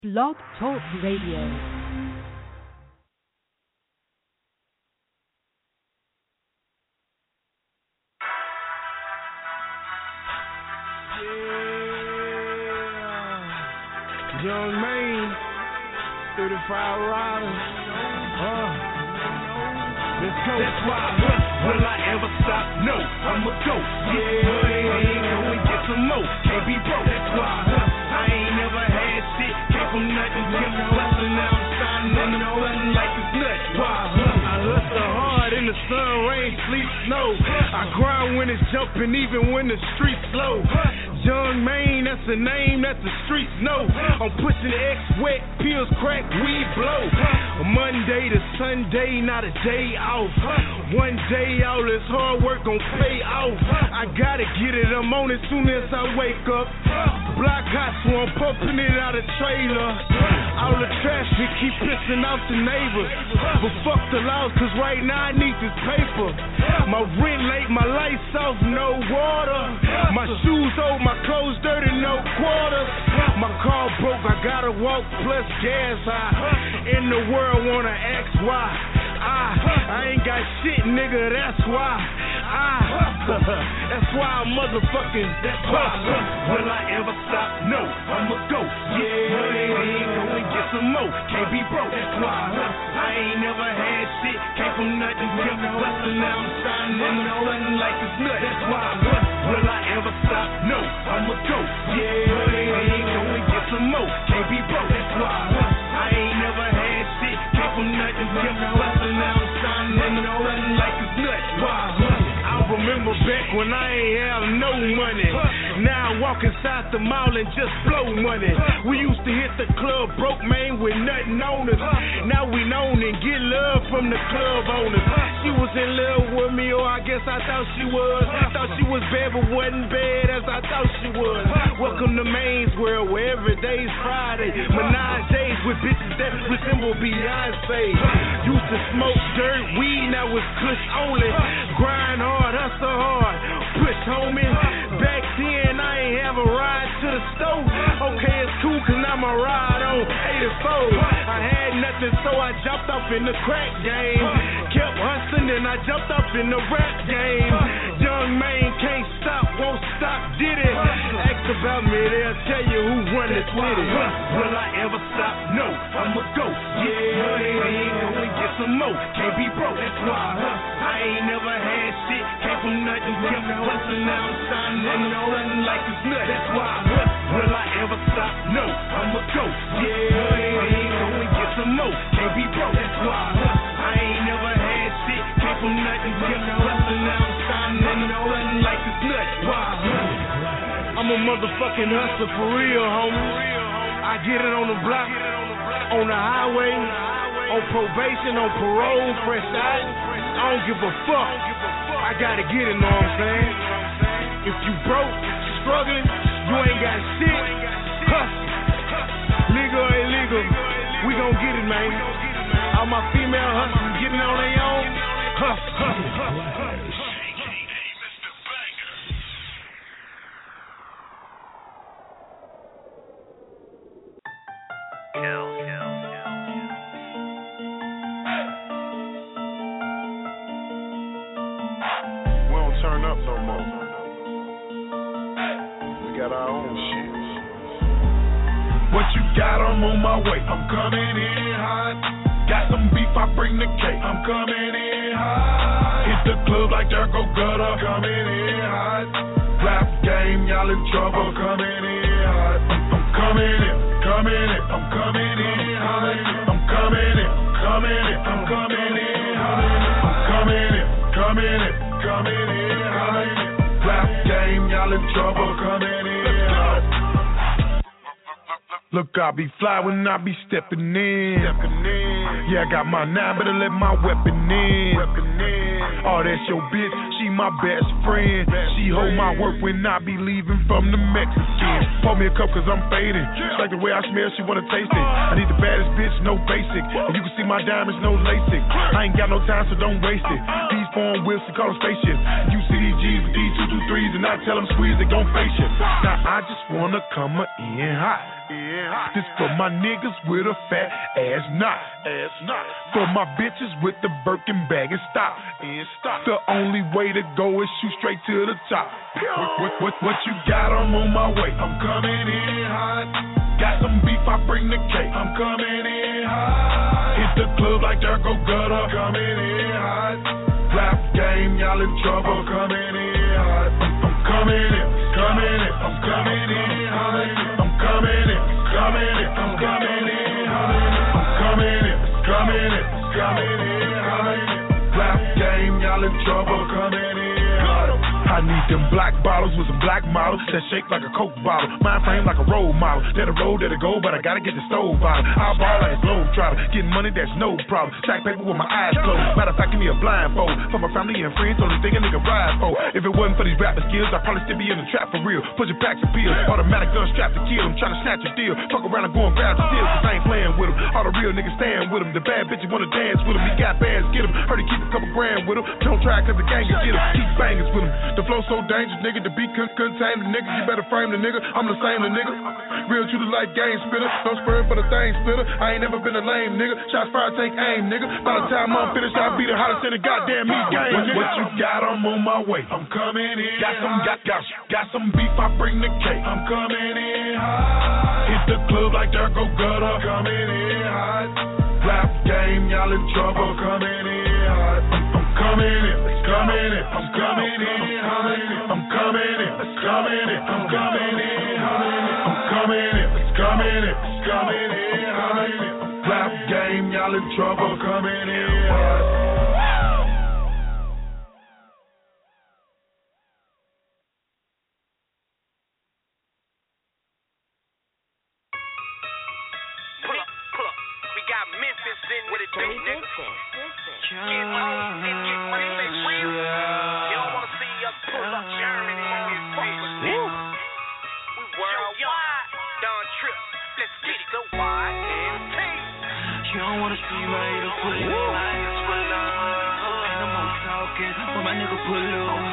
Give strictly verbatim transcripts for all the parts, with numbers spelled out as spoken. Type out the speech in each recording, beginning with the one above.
Blog Talk Radio. Young Maine, thirty-five riders. Uh, let's go. That's why, will I ever stop? No, I'ma go. Yeah, ain't gonna get some more. Can't be broke. That's why I ain't never had shit. Came from nothing, kept hustling. Now I'm shining in the button like it's nuts. Why? I hustle hard in the sun, rain, sleet, snow. I grind when it's jumping, even when the streets slow. Young Maine, that's the name that the streets know. I'm pushing X wet, pills crack, weed blow. Monday to Sunday, not a day off. One day all this hard work gon' pay off. I gotta get it, I'm on it soon as I wake up. Block hot, so I'm pumping it out of trailer. All the traffic keep pissing off the neighbors. But fuck the laws, cause right now I need this paper. My rent late, my lights off, no water. My shoes old, my clothes dirty, no quarters. My car broke, I gotta walk plus gas high. In the world wanna ask why. I, I ain't got shit, nigga, that's why. I, that's why I'm motherfucking. That's why. Will I ever stop? No, I'ma go. Yeah, ain't gonna get some more. Can't be broke. That's why I ain't never had shit. Came from nothing, kept hustling. Now I'm shining in the button like it's nuts. That's why. Will I ever stop? No, I'ma go. Yeah, ain't gonna get some more. Can't be broke. That's why I ain't never had shit. Came from nothing, kept hustling. Now I'm shining in the button like it's nuts. Why? I remember back when I ain't have no money. Now I walk inside the mall and just blow money. We used to hit the club broke, man, with nothing on us. Now we known and get love from the club owners. She was in love with me, or I guess I thought she was. Thought she was bad, but wasn't bad as I thought she was. Welcome to Maine's world, where every day's Friday. Menage days with bitches that resemble Beyonce. Used to smoke dirt, weed, now it's kush only. Grind hard, hustle hard, push homie. Back then I ain't have a ride to the stove. Okay, it's cool cause now my ride on eighty-four. I had nothing so I jumped off in the crack game. Kept hustling and I jumped off in the rap game. Young Maine can't stop, won't stop, did it. Ask about me, they'll tell you who run the city. Will I ever stop? No, I'ma go. Yeah, ain't gonna get some more. Can't be broke, that's why I ain't never had shit. Came from nothing, kept hustling. Now I'm shining in the button like it's nuts. That's why. Will I ever stop? No, I'ma go. Yeah, ain't gonna get some more. Can't be broke, that's why I ain't never had shit. Came from nothing, kept hustling. Now I'm shining in the button like it's nuts. Why? I'm a motherfucking hustler for real, homie. I get it on the block, on the highway, on probation, on parole, fresh out. I don't give a fuck. I gotta get it, know what I'm saying? If you broke, struggling, you ain't got shit, hustle. Legal or illegal, we gon' get it, man. All my female hustlers getting on their own, hustle, hustle, hustle. Turn up no more. We got our own shit. What you got? I'm on my way. I'm coming in hot. Got some beef, I bring the cake. I'm coming in hot. Hit the club like there go gutter. Coming in hot. Rap game, y'all in trouble. I'm coming in hot. I'm coming in, coming in. I'm coming in hot. I'm coming in, coming in. I'm coming in hot. I'm coming in, coming in, coming in. Rap game, y'all in trouble, coming in hot. Look, I be fly when I be stepping in. Yeah, I got my nine, better let my weapon in. Oh, that's your bitch, she my best friend. She hold my work when I be leaving from the Mexican. Pour me a cup cause I'm faded. She like the way I smell, she wanna taste it. I need the baddest bitch, no basic. And you can see my diamonds, no LASIK. I ain't got no time, so don't waste it. These foreign wheels, we call them spaceships. You C D Gs with D two two threes and I tell them squeeze, they gon' face you. Now I just wanna come in hot. This for my niggas with a fat ass knot. Ass knot. For my bitches with the Birkin bag and stop. And stop. The only way to go is shoot straight to the top. What, what, what, what you got? I'm on my way. I'm coming in hot. Got some beef, I bring the cake. I'm coming in hot. Hit the club like there go gutter. Coming in hot. Rap game, y'all in trouble. I'm coming in hot. I'm coming in. Coming in. I'm coming in hot. I'm coming in. Coming in. I'm coming in hot. I'm coming in. Coming in. Coming in hot. Rap game, y'all in trouble. Coming in hot. I need them black bottles with some black models that shake like a Coke bottle. Mind frame like a role model. That a road that a go, but I gotta get the stove bottle. I ball like a globe trotter. Getting money, that's no problem. Stack paper with my eyes closed. Matter of fact, give me a blindfold. For my family and friends, only thing a nigga ride for. If it wasn't for these rapper skills, I'd probably still be in the trap for real. Pushing packs and pills. Automatic gun strapped to kill. I'm trying to snatch a deal. Fuck around and go and grab the steals, cause I ain't playing with them. All the real niggas stand with them. The bad bitches wanna dance with them. He got bands, get them. Heard he keep a couple grand with them. Don't try cause the gang can get them. Keep bangers with them. The flow so dangerous, nigga, to be con- contained. The nigga, you better frame the nigga. I'm the same, the nigga. Real true to life game spitter. Don't spur for the thing splitter. I ain't never been a lame nigga. Shots fired, take aim, nigga. By the time I'm finished, I'll be the hottest in the goddamn heat game. What, what you got? I'm on my way. I'm coming in. Got some, got, got, got some beef. I bring the cake. I'm coming in hot. Hit the club like there go gutter. Coming in hot. Rap game, y'all in trouble. Coming in hot. I'm coming in. Coming in. I'm coming in hot. I'm coming in. Coming in. I'm coming in hot. I'm coming in. Coming in. Coming in hot. Rap game, y'all in trouble. Coming in hot. What it do, nigga? Get money and get money, say real. You don't wanna see us pull up Germany in this bitch, nigga. We worldwide, Don Trip, let's get it. So wide and team. You don't wanna see my haters pull up, my haters pull up. And I'm on talking, when my nigga pull up.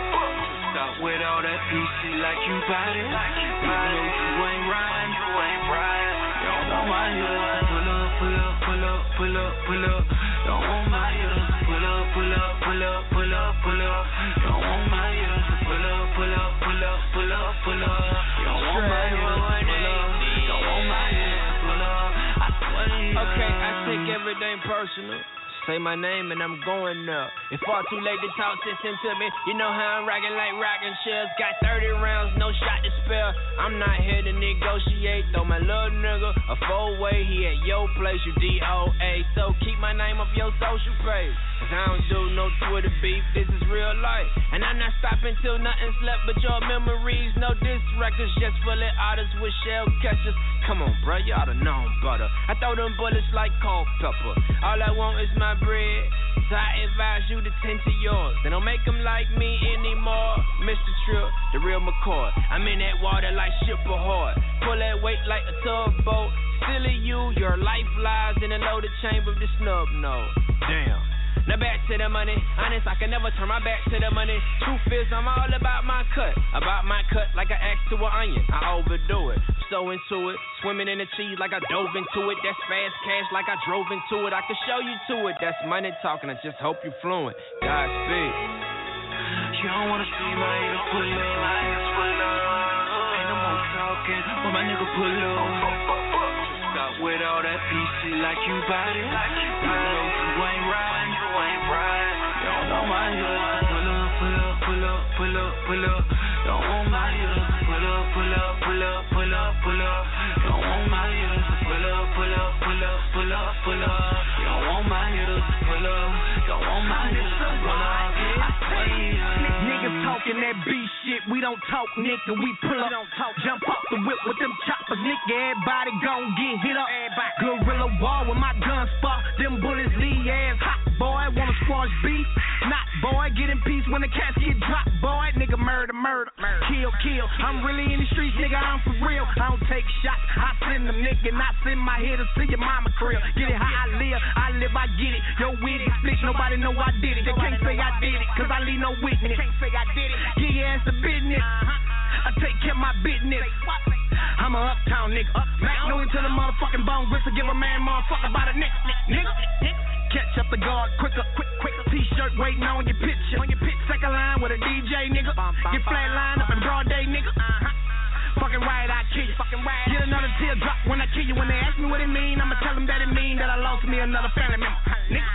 Stop with all that P C like you bought it. You know you ain't riding, you ain't riding. You don't want my haters pull up, pull up, pull up, pull up, pull up. Don't want my haters pull up, pull up, pull up, pull up, pull up. Don't want my haters pull up, pull up, pull up, pull up, pull up. Don't want my haters pull up, don't want my haters pull up. I swear. Okay, I take everything personal. Say my name and I'm going up. It's far too late to talk sense into me. You know how I'm rocking like rocking shells. Got thirty rounds, no shot to spare. I'm not here to negotiate. Throw my little nigga a four-way. He at your place, you D O A. So keep my name off your social page. Cause I don't do no Twitter beef. This is real life. And I'm not stopping till nothing's left but your memories. No diss records, just full of artists with shell catchers. Come on, bro, you oughta know better. I throw them bullets like cold pepper. All I want is my bread, so I advise you to tend to yours. They don't make them like me anymore. Mister Trill, the real McCoy. I'm in that water like ship ahoy. Pull that weight like a tugboat. Silly you, your life lies in the loaded chamber of the snub nose. Damn. Now back to the money. Honest, I can never turn my back to the money. Truth is, I'm all about my cut. About my cut like I axe to an onion. I overdo it. So into it. Swimming in the cheese like I dove into it. That's fast cash like I drove into it. I can show you to it. That's money talking. I just hope you fluent. Godspeed. You don't wanna see my haters pull up, my haters pull up. Ain't no more talking when my nigga pull up. Stop with all that P C like you bought it. You know you ain't riding, you ain't riding. You don't want my haters pull up, pull up, pull up, pull up, pull up. Don't want my haters pull up, pull up, pull up, pull up, pull up. Don't want my haters pull up, pull up, pull up, pull up, pull up. You don't want my haters pull up, don't want my haters pull up. I swear. Niggas talking that B shit, we don't talk, nigga, we pull up. Jump off the whip with them choppers, nigga, everybody gon' get hit up. Gorilla wall with my gun spark, them bullets leave ass hot, boy. Wanna squash beef? Not, boy, get in peace when the cats get dropped, boy. Nigga murder, murder, murder. kill, kill. I'm really in the streets, nigga, I'm for real. I don't take shots, I send them, nigga, and I send my hitters to your mama crib. Get it how I live, I live, I get it. Yo, wig is split, nobody know I did it. They can't say I did it, cause I leave no witness. Can't say I did it, give your ass a business. I take care of my business. I'm a uptown nigga. Mac know into the motherfucking bone gristle, give a man motherfucker by the neck, nigga. Catch up the guard quicker, quick, quick. T-shirt waiting on your picture. On your pitch, second line with a D J, nigga. Get flat line up in broad day, nigga. Uh-huh. Fucking right, I kill you. Fucking right. Get another teardrop when I kill you. When they ask me what it mean, I'ma tell them that it mean that I lost me another family member, nigga.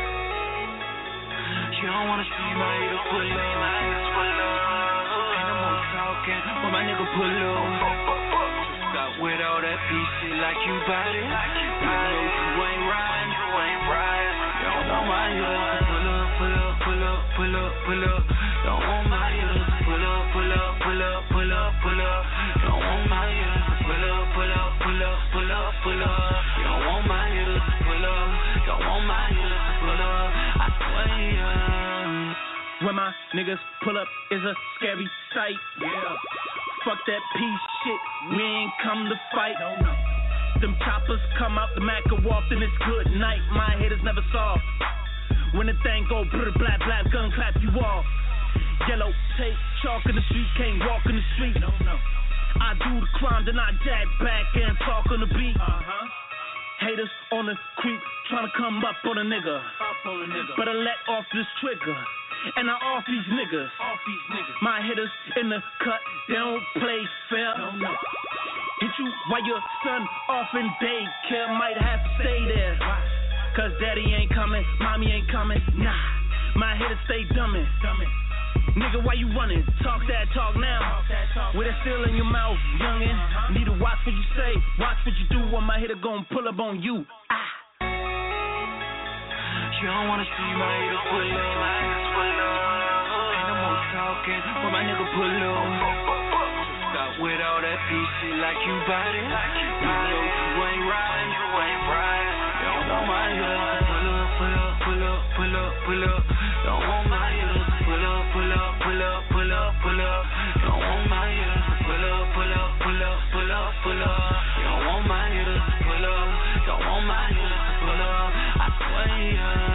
You don't wanna see my nigga pull up, my niggas pull up. Ain't no more talking, but my nigga pull up. Stop with all that P shit like you bought it. Like you know you ain't riding, you ain't riding. You don't want my hitters pull up, pull up, pull up, pull up, pull up. Don't want my hitters pull up, pull up, pull up, pull up, pull up. Don't want my hitters pull up, pull up, pull up, pull up, pull up. You don't want my hitters pull up, don't want my hitters pull up. I swear. When my niggas pull up is a scary sight. Yeah. Fuck that piece shit, we ain't come to fight. No, no. Them choppers come out, the Mac go off, then it's good night. My haters never saw. When the thing go, brr, blap, blap, gun clap you off. Yellow tape, chalk in the street, can't walk in the street. No, no. I do the crime, then I jab back and talk on the beat. Uh-huh. Haters on the creep, tryna come up on a nigga. Up on a nigga. Better let off this trigger. And I off these niggas. Off these niggas. My hitters in the cut, they don't play fair. No, no. Hit you while your son off in daycare, might have to stay there. Cause daddy ain't coming, mommy ain't coming, nah. My hitters stay dumbin'. Nigga, why you running? Talk that talk now. With that steel in your mouth, youngin'. Need to watch what you say, watch what you do, or my hitter gon' pull up on you. Ah. You don't wanna see my hitter pull up, my hitters pull up. Ain't no more talking, but my nigga pull up. Stop with all that P shit like you bought it. You know you ain't riding, you ain't riding. You don't want my hitters pull up, pull up, pull up, pull up, pull up. Don't want my hitters pull up, pull up, pull up, pull up, pull up. Don't want my hitters pull up, pull up, pull up, pull up, pull up. You don't want my hitters pull up, don't want my hitters pull up. I swear.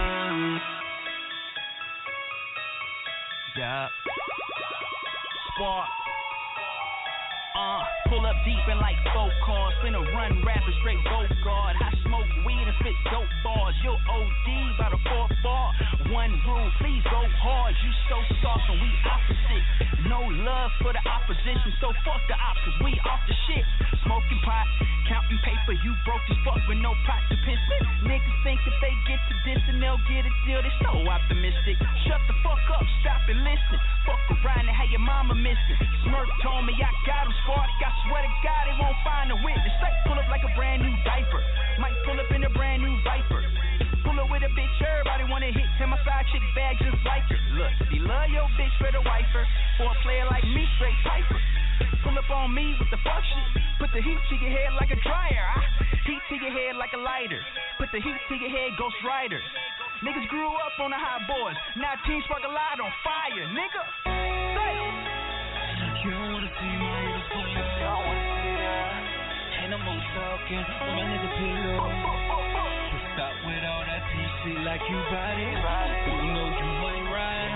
Yeah. Spark. Uh, pull up deep in like four cars, finna run rapid straight both guard. I smoke weed and spit dope bars. You'll O D by the fourth bar. One rule, please go hard. You so soft and we opposite. No love for the opposition, so fuck the ops, cause we off the shit. Smoking pot, counting paper, you broke as fuck with no pot to piss. Niggas think if they get to this and they'll get a deal, they so optimistic. Shut the fuck up, stop and listen. Fuck around and have your mama missing. Smirk told me I got him spark. I swear to God they won't find a witness. Straight pull up like a brand new diaper. Might pull up in a brand new Viper. Pull up with a bitch, everybody wanna hit. Tell my side chick bag just like her. Look, if you love your bitch, better wife her. For a player like me, straight piper. Pull up on me with the fuck shit. Put the heat to your head like a dryer. I heat to your head like a lighter. Put the heat to your head, Ghost Rider. Niggas grew up on the hot boys. Now Team Spark a light on fire, nigga. Say. You don't wanna see my hitters pull up. You don't wanna see that. Ain't no more talking, but my nigga pull up. So stop with all that P shit like you bought it. You know you ain't riding.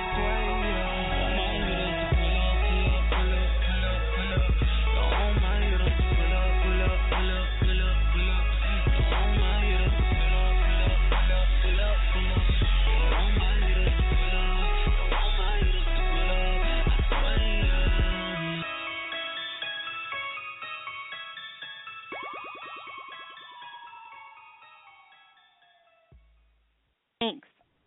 Thanks.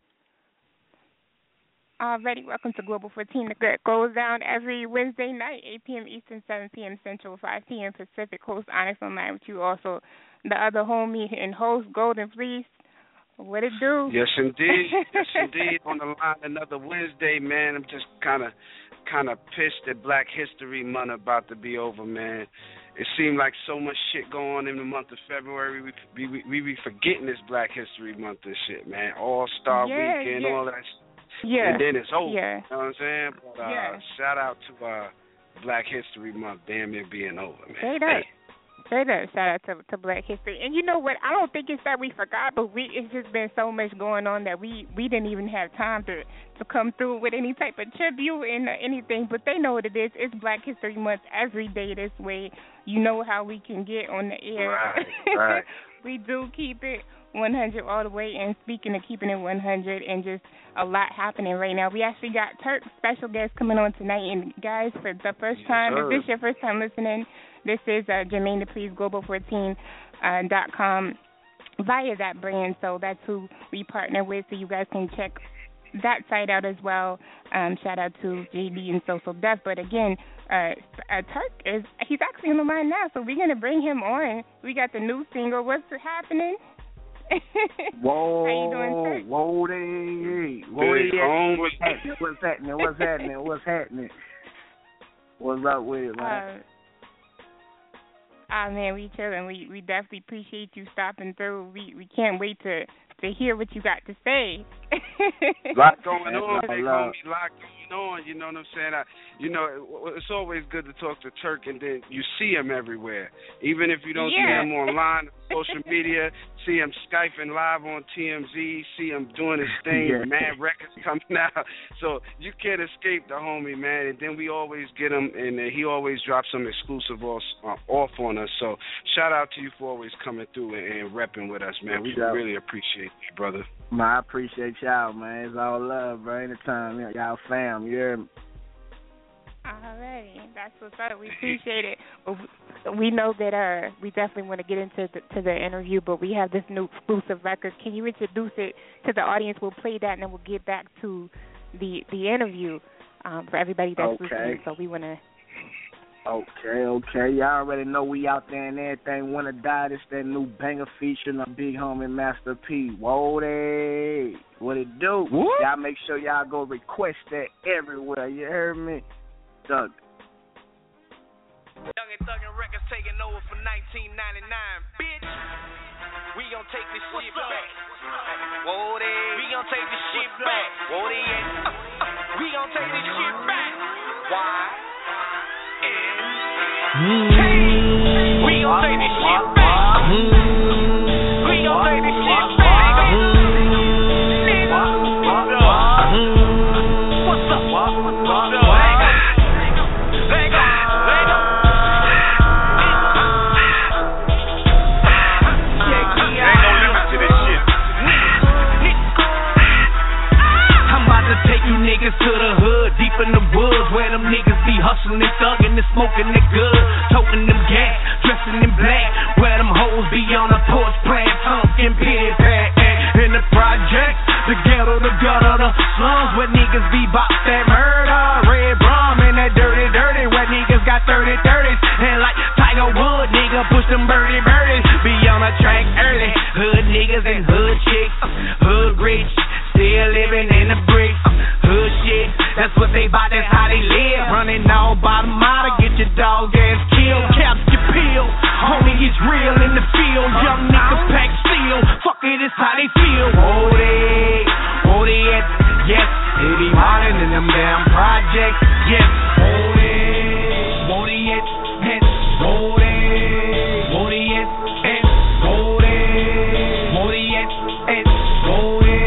Alrighty, welcome to Global fourteen. The Gut goes down every Wednesday night, eight p.m. Eastern, seven p.m. Central, five p.m. Pacific. Host Onyx Online with you. Also, the other homie and host, Golden Fleece. What it do? Yes, indeed. Yes, indeed. On the line another Wednesday, man. I'm just kind of kind of pissed that Black History Month about to be over, man. It seemed like so much shit going on in the month of February. We we we be forgetting this Black History Month and shit, man. All Star yeah, Weekend, yeah. all that shit. Yeah. And then it's over. Yeah. You know what I'm saying? But uh, yeah. shout out to uh, Black History Month damn near being over, man. Straight up. Straight up. Shout out to, to Black History. And you know what? I don't think it's that we forgot, but we it's just been so much going on that we, we didn't even have time to, to come through with any type of tribute and uh, anything. But they know what it is. It's Black History Month every day this way. You know how we can get on the air. Right, right. We do keep it one hundred all the way. And speaking of keeping it one hundred and just a lot happening right now, we actually got Turk special guest coming on tonight. And guys, for the first time, yes, if this is your first time listening, this is uh, Jermaine Duplease, Global fourteen dot com via that brand. So that's who we partner with. So you guys can check that site out as well. Um, shout out to J D and Social Def. But again, uh, uh, Turk is he's actually on the line now, so we're gonna bring him on. We got the new single. What's happening? Whoa, how you doing, Turk? Whoa, hey, whoa, home. What's happening? What's happening? What's happening? What's happening? What's up with it, man? Uh, Ah, man, we chilling. We we definitely appreciate you stopping through. We we can't wait to, to hear what you got to say. Lot going on. That's They a call lot. me lot going on. You know what I'm saying? I, you know, it, it's always good to talk to Turk, and then you see him everywhere. Even if you don't Yeah. see him online, social media, see him Skyping live on T M Z, see him doing his thing, Yeah. Mad Records coming out. So you can't escape the homie, man. And then we always get him, and uh, he always drops some exclusive off, uh, off on us. So shout out to you for always coming through and, and repping with us, man. We Yeah. really appreciate you, brother. Man, I appreciate y'all, man. It's all love, bro. Anytime, you know, y'all fam, you hear me? Alrighty, that's what's up. We appreciate it. Well, we know that uh, we definitely want to get into the, to the interview, but we have this new exclusive record. Can you introduce it to the audience? We'll play that, and then we'll get back to the the interview um, for everybody that's Okay. listening. So we want to. Okay, okay. Y'all already know we out there and everything. Wanna Die? This that new banger featuring my big homie Master P. Whoa, they. What it do? Whoop. Y'all make sure y'all go request that everywhere. You heard me? Doug. Young and Thuggin' Records taking over for nineteen ninety-nine, bitch. We gon' take this shit back. Whoa, they. We gon' take this shit back. Whoa, they. Uh, uh, we gon' take this shit back. Why? And we gon' take this shit back. We gon' take this shit back. What's up? What's up? Niggas to the hood, deep in the woods, where them niggas be hustling and thugging and smoking it good, toting them gas, dressing in black, where them hoes be on the porch playing pumpkin pity pat. In the project, the ghetto, the gutter, the slums, where niggas be bop that murder, red rum and that dirty, dirty, where niggas got thirty thirties, and like Tiger Wood, nigga push them birdie birdies, be on the track early, hood niggas and hood chicks, hood rich, still living in the bricks. Hood shit, that's what they buy, that's how they live. Running all by the mile to get your dog ass killed. Caps your peel, homie, it's real in the field. Young niggas pack steel, fuck it, it's how they feel. Whoa, they, whoa, they at, yes. They be hiding in them damn projects, yes. Whoa, they, whoa, they at, yes. Whoa, they, whoa, they at, yes. Whoa, they, whoa, they at, yes. Whoa, they.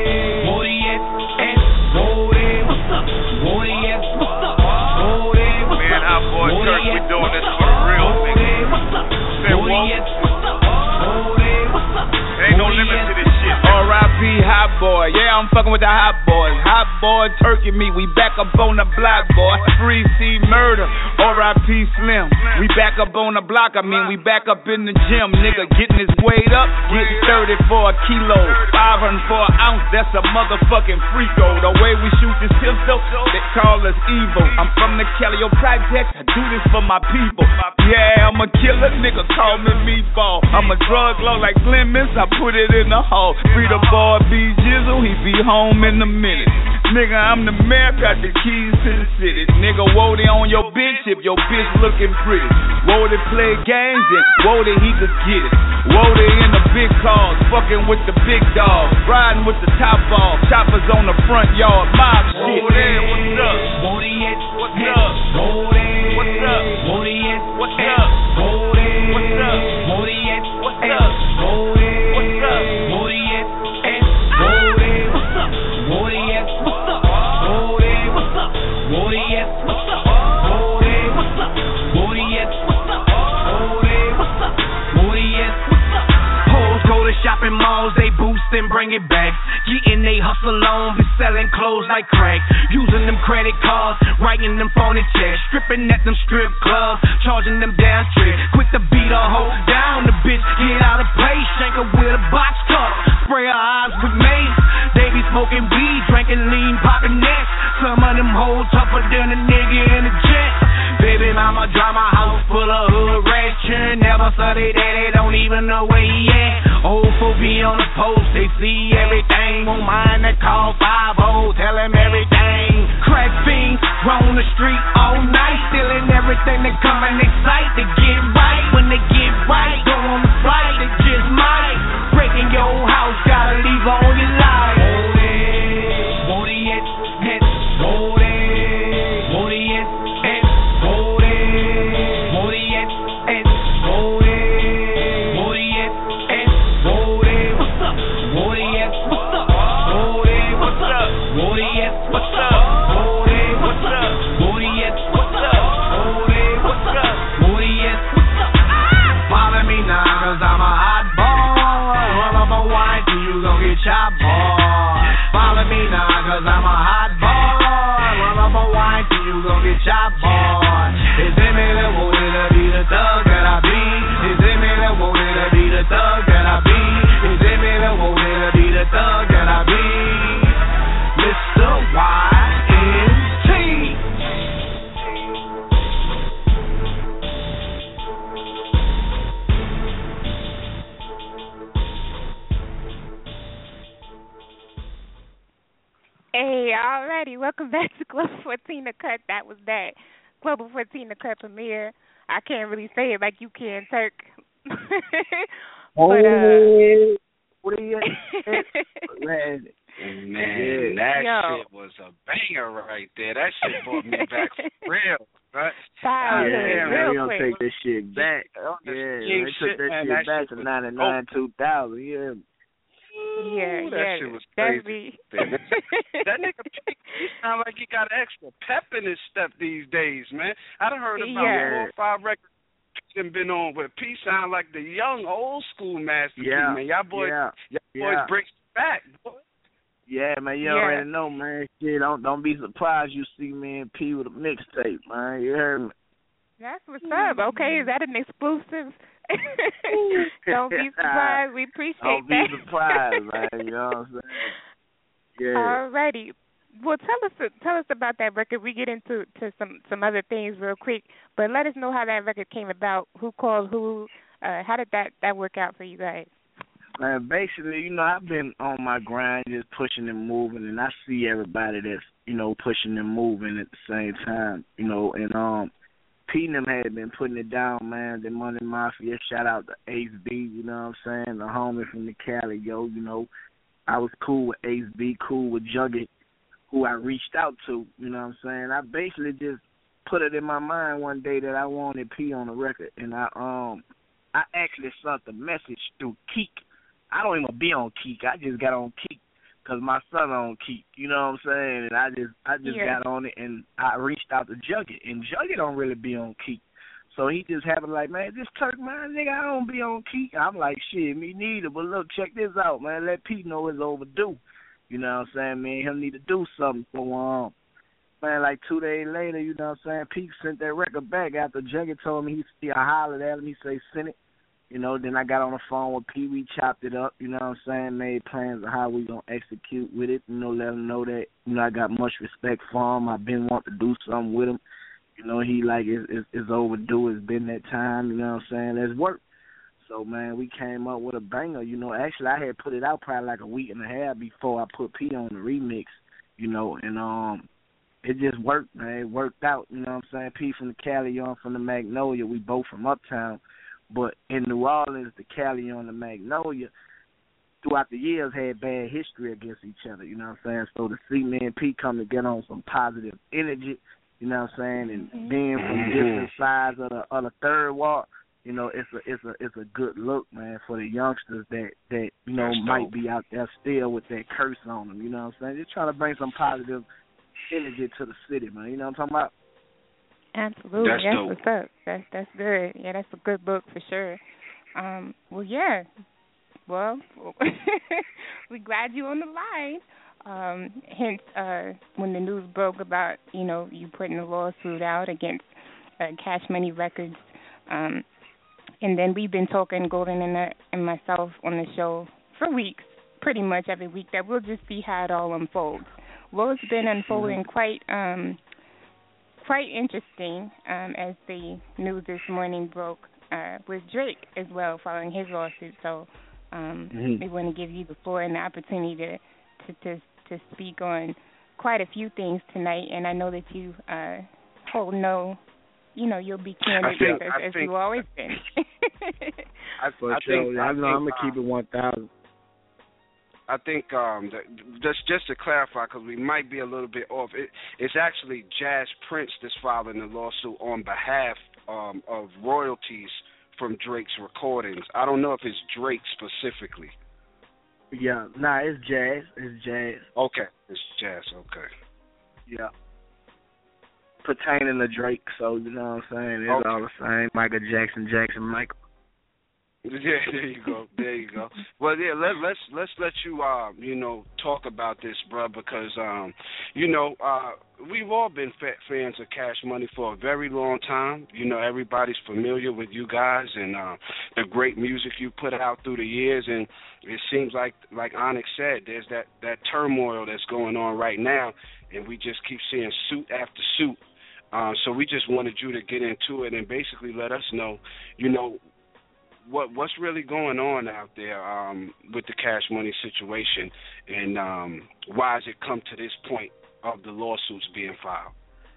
Man, our boy Kirk, we doing this for the real nigga. Say what? Ain't no limit to this shit. R I P Hot Boy, yeah, I'm fucking with the Hot Boys. Hot Boy, Turkey meat, we back up on the block, boy. Free C Murder, R I P Slim. We back up on the block, I mean, we back up in the gym. Nigga getting his weight up, getting thirty for a kilo. five hundred for an ounce, that's a motherfucking freako. The way we shoot this pistol, they call us evil. I'm from the Calio Project, I do this for my people. Yeah, I'm a killer, nigga, call me Meatball. I'm a drug lord like Clemens, I put it in the hall. Free the boy B Jizzle, he be home in a minute. Nigga, I'm the mayor, got the keys to the city. Nigga, whoa, they on your bitch if your bitch looking pretty. Whoa, they play games and whoa, they he could get it. Whoa, they in the big cars, fucking with the big dogs, riding with the top off, choppers on the front yard, mob shit. Whoa, there, what's up? Whoa, they at, What's up? whoa, they What's up? Woody. What's up? Woody S. What's up? Woody. What's up? Woody S. Woody. What's up? Woody S. What's up? Woody. What's up? Woody S. What's up? Woody. What's up? Woody S. What's up? Woody. What's up? Woody S. What's up? Hoes go to shopping malls, they boost and bring it back. Getting they hustle on, be selling clothes like crack. Using them credit cards, writing them phony checks. Stripping at them strip clubs, charging them down straight. Quick to beat a hoe down, the bitch get out of place. Shank her with a box cup, spray her eyes with mace. They be smoking weed, drinking lean, popping neck. Some of them hoes tougher than a nigga in a jet. Baby mama drive my house full of hood rats. Never saw they daddy, don't even know where he at. Old folk be on the post, they see everything. Won't mind that call five oh, tell him everything. Crack fiends, roam the street all night, stealing everything that come in their sight. They get right, when they get right, go on the flight, they just might. Breaking your house, gotta leave on your life. Woody, Woody, it, it, Woody, Woody, it, it, Woody, Woody, it, it, Woody, Woody, it, it, Woody, what's up? Woody, it, what's up? Woody, what's up? Woody, it, what's up? Woody, what's up? Woody, it, what's up? Woody, what's up? Woody, it, what's up? Follow me now, cause I'm a hot boy. Run up a wine till you gon' get chopped, boy. Follow me now, cause I'm a hot boy. Run up a wine till you gon' get chopped, boy. It's in me that wanted to be the thug that I be. It's in me that wanted to be the thug that I be. It's in me that wanted to be the thug that I be. Mister Y N T. Hey, alrighty, welcome back to Global fourteen The Cut. That was that Global fourteen The Cut premiere. I can't really say it like you can, Turk. but uh, what are you? Man, Man, that Yo. shit was a banger right there. That shit brought me back for real. Right? Five, yeah, man, man, real we don't quick. take this shit back. Yeah, King they took shit, that man, shit that back shit to was ninety-nine, two thousand. Yeah. Yeah, Ooh, that yeah, shit was that's crazy. me. That nigga P, he sound like he got extra pep in his step these days, man. I done heard about Yeah. four or five records and been on where P sound like the young old school Master Yeah. P, man. Y'all boys, yeah. y'all boys yeah. bring it back, boy. Yeah, man, you Yeah. already know, man. Shit, don't don't be surprised you see me and P with a mixtape, man. You heard me? That's what's up. Okay, is that an exclusive? Don't be surprised. We appreciate Don't be that. surprised, man. You know what I'm saying? Yeah. Alrighty. Well, tell us tell us about that record. We get into to some some other things real quick, but let us know how that record came about. Who called who? Uh, how did that that work out for you guys? Man, basically, you know, I've been on my grind, just pushing and moving, and I see everybody that's, you know, pushing and moving at the same time, you know, and um, P and them had been putting it down, man. The Money Mafia, shout out to Ace B, you know what I'm saying, the homie from the Cali, yo, you know. I was cool with Ace B, cool with Jugget, who I reached out to, you know what I'm saying. I basically just put it in my mind one day that I wanted P on the record, and I um, I actually sent the message through Keek. I don't even be on Keek. I just got on Keek because my son on Keek. You know what I'm saying? And I just I just Yeah. got on it, and I reached out to Jugget. And Jugget don't really be on Keek. So he just happened like, man, this Turk, man, nigga, I don't be on Keek. I'm like, shit, me neither. But look, check this out, man. Let Pete know it's overdue. You know what I'm saying? Man, he'll need to do something. So, um, man, like two days later, you know what I'm saying, Pete sent that record back after Jugget told me he see I hollered at him. He say, send it. You know, then I got on the phone with P. We chopped it up, you know what I'm saying, made plans of how we going to execute with it, you know, let him know that, you know, I got much respect for him. I've been wanting to do something with him. You know, he like, it's, it's, it's overdue. It's been that time, you know what I'm saying, let's work. So, man, we came up with a banger. You know, actually, I had put it out probably like a week and a half before I put P on the remix, you know, and um, it just worked, man. It worked out, you know what I'm saying. P from the Cali, on from the Magnolia. We both from Uptown. But in New Orleans, the Cali on the Magnolia, throughout the years, had bad history against each other, you know what I'm saying? So to see me and P come together on some positive energy, You know what I'm saying? And being from different sides of the of the third ward, you know, it's a it's a it's a good look, man, for the youngsters that that you know That's might dope. be out there still with that curse on them. You know what I'm saying? Just trying to bring some positive energy to the city, man. You know what I'm talking about? Absolutely. That's That's dope. what's up. That's that's good. Yeah, that's a good look for sure. Um, well, yeah. Well, we're glad you're on the line. Um, hence, uh, when the news broke about, you know, you putting a lawsuit out against uh, Cash Money Records, um, and then we've been talking, Golden and, uh, and myself, on the show for weeks, pretty much every week, that we'll just see how it all unfolds. Well, it's been unfolding quite, um, quite interesting, um, as the news this morning broke uh, with Drake as well, following his lawsuit. So um, Mhm. we want to give you the floor and the opportunity to to, to to speak on quite a few things tonight, and I know that you uh, hold no, you know, you'll be candid think- with us I as think- you've always been. I, For I sure. think, I I know think, I'm gonna keep uh, it one thousand. I think um, that, just just to clarify, because we might be a little bit off, it, it's actually Jazz Prince that's filing the lawsuit on behalf um, of royalties from Drake's recordings. I don't know if it's Drake specifically. Yeah, nah, it's Jazz. It's Jazz. Okay, it's Jazz. Okay. Yeah. Pertaining to Drake, so you know what I'm saying? It's Okay. all the same. Michael Jackson, Jackson, Michael. Yeah, there you go. There you go. Well, yeah, let, let's let's let you uh you know talk about this, bro, because um you know uh we've all been fa- fans of Cash Money for a very long time. You know, everybody's familiar with you guys and uh, the great music you put out through the years, and it seems like like Onyx said, there's that that turmoil that's going on right now, and we just keep seeing suit after suit. Uh, so we just wanted you to get into it and basically let us know, you know, what what's really going on out there um, with the Cash Money situation, and um, why has it come to this point of the lawsuits being filed?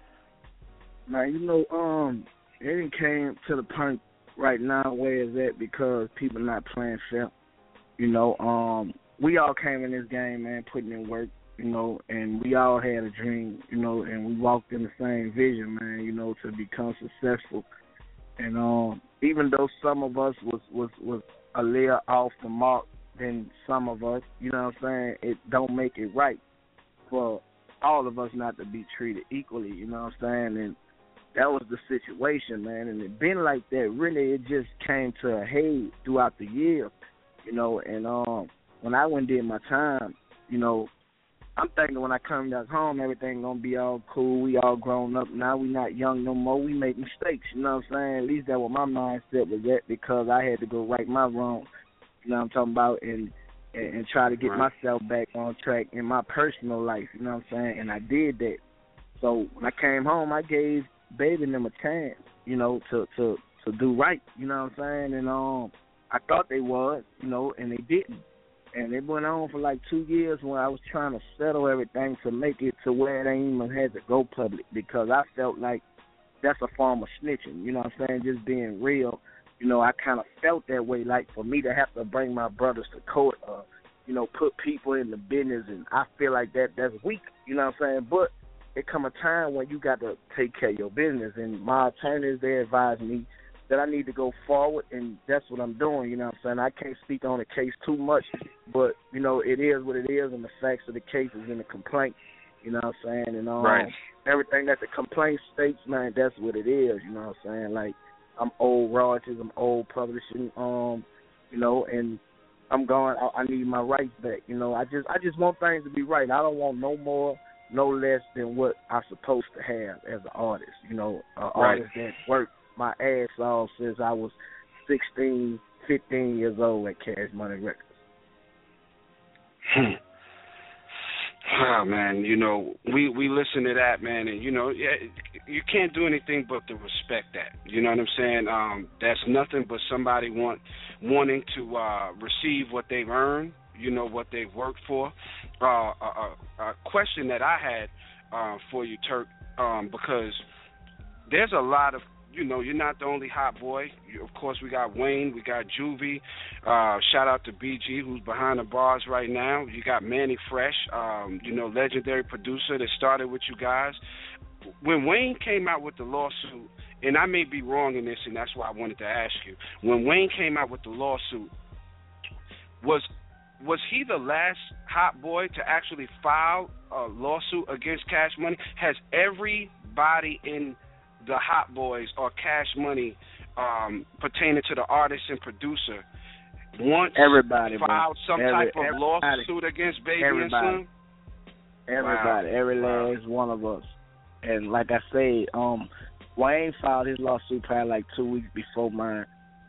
Now, you know, um, it came to the point right now where it's at because people not playing fair. You know, um, we all came in this game, man, putting in work, you know, and we all had a dream, you know, and we walked in the same vision, man, you know, to become successful. And um, even though some of us was, was, was a layer off the mark than some of us, you know what I'm saying, it don't make it right for all of us not to be treated equally, you know what I'm saying? And that was the situation, man. And it been like that. Really, it just came to a head throughout the year, you know. And um, when I went and did my time, you know, I'm thinking when I come back home, everything gonna be all cool. We all grown up now. We not young no more. We make mistakes. You know what I'm saying? At least that was my mindset was at, because I had to go right my wrong. You know what I'm talking about? And and, and try to get Right. myself back on track in my personal life. You know what I'm saying? And I did that. So when I came home, I gave Baby and them a chance. You know, to to to do right. You know what I'm saying? And um, I thought they was. You know, and they didn't. And it went on for like two years when I was trying to settle everything to make it to where it ain't even had to go public, because I felt like that's a form of snitching, you know what I'm saying, just being real. You know, I kind of felt that way, like for me to have to bring my brothers to court or, you know, put people in the business, and I feel like that that's weak, you know what I'm saying. But it come a time when you got to take care of your business, and my attorneys, they advised me that I need to go forward, and that's what I'm doing, you know what I'm saying. I can't speak on the case too much, but, you know, it is what it is, and the facts of the case is in the complaint, you know what I'm saying. And um, Right. everything that the complaint states, man, that's what it is, you know what I'm saying. Like, I'm old royalties, I'm old publishing, um, you know, and I'm going, I, I need my rights back, you know. I just I just want things to be right. I don't want no more, no less than what I'm supposed to have as an artist, you know, an Right. artist that worked my ass off since I was sixteen, fifteen years old at Cash Money Records. Hmm. Ah, man, you know, we, we listen to that, man, and, you know, yeah, you can't do anything but to respect that. You know what I'm saying? Um, that's nothing but somebody want wanting to uh, receive what they've earned, you know, what they've worked for. Uh, a, a, a question that I had uh, for you, Turk, um, because there's a lot of, you know, you're not the only hot boy. You, of course, we got Wayne, we got Juvie. Uh, shout out to B G, who's behind the bars right now. You got Manny Fresh, um, you know, legendary producer that started with you guys. when Wayne came out with the lawsuit, and I may be wrong in this, and that's why I wanted to ask you. When Wayne came out with the lawsuit, was was he the last Hot Boy to actually file a lawsuit against Cash Money? Has everybody in the Hot Boys or Cash Money um, pertaining to the artist and producer once everybody filed some every, type of everybody, lawsuit against Baby everybody, and Slim? Everybody, wow. every wow. last one of us. And like I said, um, Wayne filed his lawsuit probably like two weeks before mine.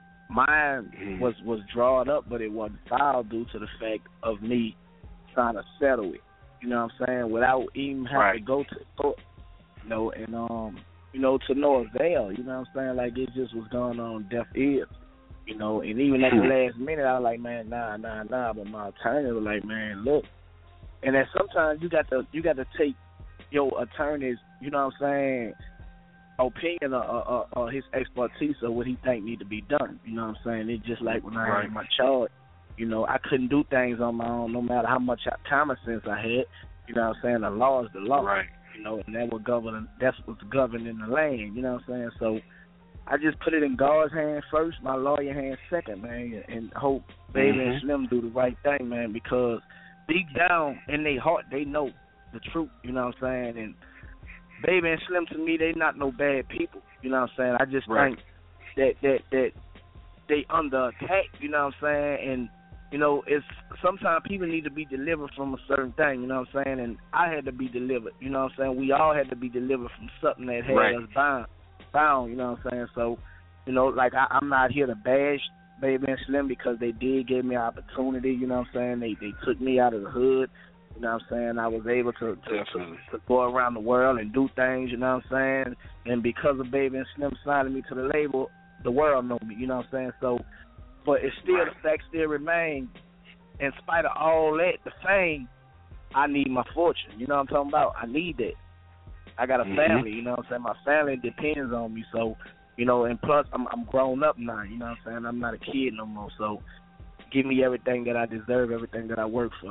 Mine mm-hmm. was, was drawn up, but it wasn't filed due to the fact of me trying to settle it. You know what I'm saying? Without even having right. to go to court. You know, and um, you know, to no avail. You know what I'm saying? Like it just was going on deaf ears. You know, and even at the last minute, I was like, man, nah, nah, nah. But my attorney was like, man, look. And then sometimes you got to you got to take your attorney's, you know what I'm saying, opinion or, or, or his expertise of what he think need to be done. You know what I'm saying? It's just like when I right. had my charge, you know, I couldn't do things on my own, no matter how much common sense I had. You know what I'm saying? The law is the law. Right. You know, and that was governing. That's what's governing the land. You know what I'm saying? So I just put it in God's hands first, my lawyer hands second, man, and hope Baby mm-hmm. and Slim do the right thing, man, because deep down in their heart, they know the truth, you know what I'm saying? And Baby and Slim, to me, they not no bad people, you know what I'm saying? I just right. think that, that that they under attack, you know what I'm saying? And, you know, it's sometimes people need to be delivered from a certain thing, you know what I'm saying? And I had to be delivered, you know what I'm saying? We all had to be delivered from something that had right. us bound, bound, you know what I'm saying? So, you know, like I, I'm not here to bash Baby and Slim because they did give me an opportunity, you know what I'm saying? They they took me out of the hood, you know what I'm saying? I was able to to, to to go around the world and do things, you know what I'm saying? And because of Baby and Slim signing me to the label, the world know me, you know what I'm saying? So, but it's still, the fact still remains, in spite of all that, the fame, I need my fortune, you know what I'm talking about? I need that. I got a mm-hmm. family, you know what I'm saying? My family depends on me, so, you know, and plus I'm I'm grown up now, you know what I'm saying? I'm not a kid no more, so give me everything that I deserve, everything that I work for.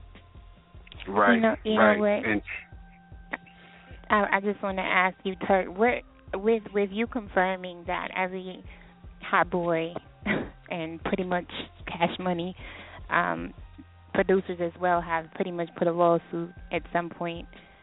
Right, you know, you right. Know what? And I, I just want to ask you, Turk, what, with with you confirming that every Hot Boy and pretty much Cash Money um, producers as well have pretty much put a lawsuit at some point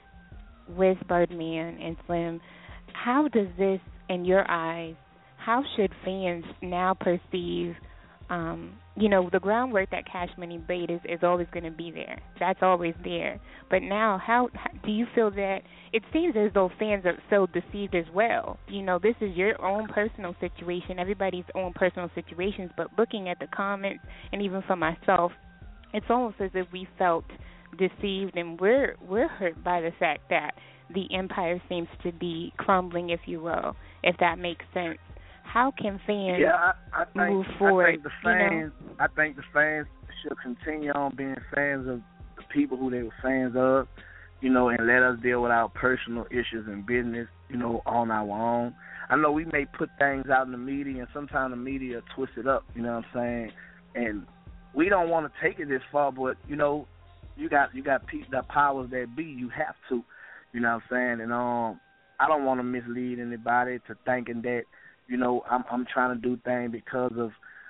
with Birdman and Slim, how does this, in your eyes, how should fans now perceive, um, you know, the groundwork that Cash Money laid is, is always going to be there. That's always there. But now, how, how do you feel that it seems as though fans are so deceived as well? You know, this is your own personal situation, everybody's own personal situations, but looking at the comments, and even for myself, it's almost as if we felt deceived, and we're we're hurt by the fact that the empire seems to be crumbling, if you will, if that makes sense. How can fans yeah, I, I think, move forward? I think the fans, you know? I think the fans should continue on being fans of the people who they were fans of, you know, and let us deal with our personal issues and business, you know, on our own. I know we may put things out in the media, and sometimes the media twist it up, you know what I'm saying? And we don't want to take it this far, but, you know, you got you got pe- the powers that be. You have to, you know what I'm saying? And um, I don't want to mislead anybody to thinking that, you know, I'm I'm trying to do things because of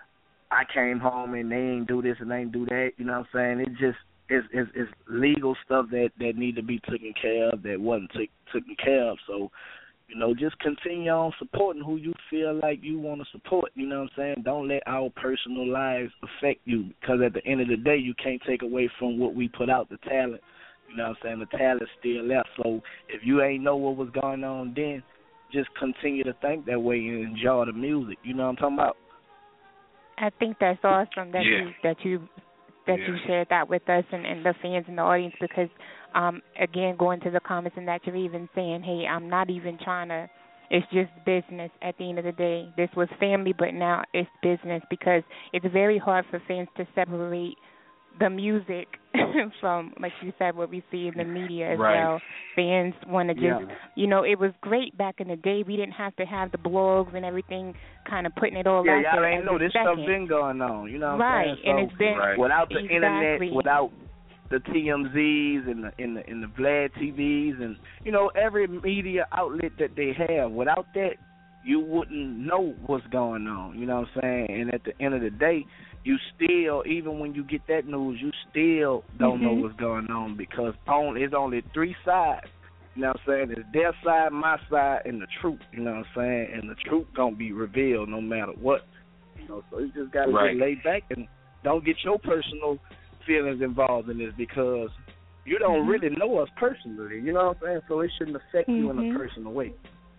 I came home and they ain't do this and they ain't do that. You know what I'm saying? It just it's it's, it's legal stuff that, that need to be taken care of that wasn't t- taken care of. So, you know, just continue on supporting who you feel like you want to support. You know what I'm saying? Don't let our personal lives affect you, because at the end of the day, you can't take away from what we put out, the talent. You know what I'm saying? The talent's still left. So if you ain't know what was going on then, just continue to think that way and enjoy the music. You know what I'm talking about? I think that's awesome that yeah. you that you that yeah. you shared that with us and, and the fans and the audience, because um, again, going to the comments and that you're even saying, hey, I'm not even trying to, it's just business at the end of the day. This was family, but now it's business, because it's very hard for fans to separate the music from, like you said, what we see in the media as right. well. Fans want to just, Yeah. you know, it was great back in the day. We didn't have to have the blogs and everything kind of putting it all yeah, out y'all there. ain't know this second. stuff been going on. You know what right. I'm saying? So and it's been right. without the exactly. internet, without the T M Zs and the and the and the Vlad T Vs and you know every media outlet that they have. Without that, you wouldn't know what's going on. You know what I'm saying? And at the end of the day, you still, even when you get that news, you still don't mm-hmm. know what's going on because on it's only three sides. You know what I'm saying? It's their side, my side, and the truth. You know what I'm saying? And the truth gonna be revealed no matter what. You know, so you just gotta right. get laid back and don't get your personal feelings involved in this because you don't mm-hmm. really know us personally, you know what I'm saying? So it shouldn't affect mm-hmm. you in a personal way.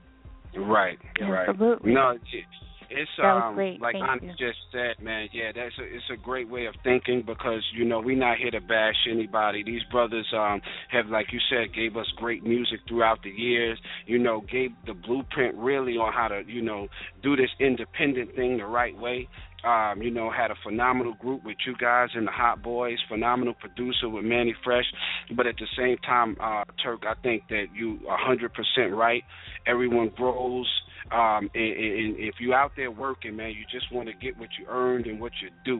Right, right. Absolutely. No, it, it's um like Thank Onyx you. just said, man. Yeah, that's a, it's a great way of thinking because you know we're not here to bash anybody. These brothers um have, like you said, gave us great music throughout the years. You know, gave the blueprint really on how to you know do this independent thing the right way. Um, you know, had a phenomenal group with you guys and the Hot Boys, phenomenal producer with Manny Fresh. But at the same time, uh, Turk, I think that you one hundred percent right. Everyone grows. Um, and, and if you're out there working, man, you just want to get what you earned and what you do.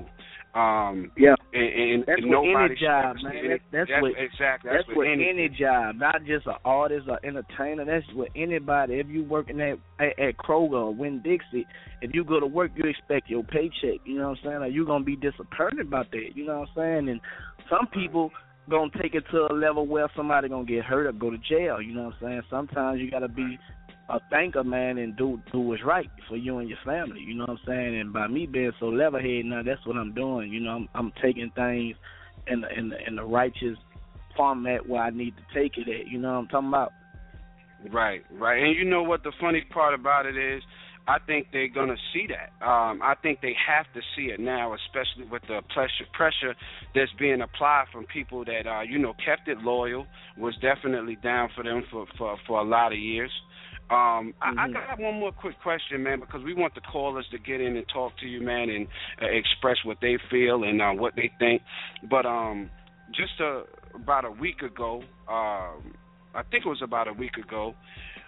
Um, yeah. And, and, that's and with nobody any job, man. That's, that's, that's with, exactly. That's, that's with any, any job, not just an artist or entertainer. That's with anybody. If you working at, at at Kroger or Winn-Dixie, if you go to work, you expect your paycheck. You know what I'm saying? Or you gonna be disappointed about that. You know what I'm saying? And some people gonna take it to a level where somebody gonna get hurt or go to jail. You know what I'm saying? Sometimes you gotta be a thinker, man, and do do what's right for you and your family. You know what I'm saying? And by me being so level-headed now, that's what I'm doing. You know, I'm, I'm taking things in the, in the in the righteous format where I need to take it at. You know what I'm talking about? Right, right. And you know what the funny part about it is? I think they're going to see that. Um, I think they have to see it now, especially with the pressure pressure that's being applied from people that, uh, you know, kept it loyal, was definitely down for them for, for, for a lot of years. Um, mm-hmm. I, I got one more quick question, man, because we want the callers to get in and talk to you, man, and uh, express what they feel and uh, what they think. But um, just uh, about a week ago, um, I think it was about a week ago,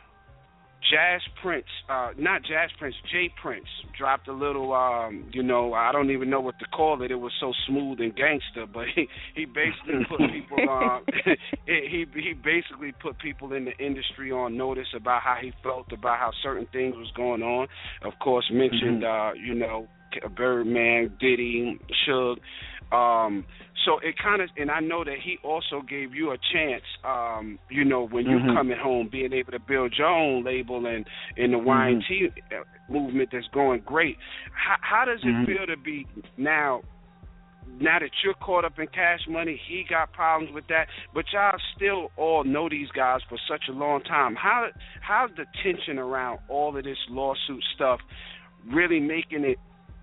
Jazz Prince, uh, not Jazz Prince, Jay Prince dropped a little, um, you know, I don't even know what to call it. It was so smooth and gangster, but he, he basically put people on, he he basically put people in the industry on notice about how he felt about how certain things was going on. Of course, mentioned, uh, you know, Birdman, Diddy, Suge. Um, so it kind of, and I know that he also gave you a chance, um, you know, when you're mm-hmm. coming home, being able to build your own label and in the mm-hmm. Y and T movement that's going great. How, how does it mm-hmm. feel to be now, now that you're caught up in Cash Money, he got problems with that, but y'all still all know these guys for such a long time. How how's the tension around all of this lawsuit stuff really making it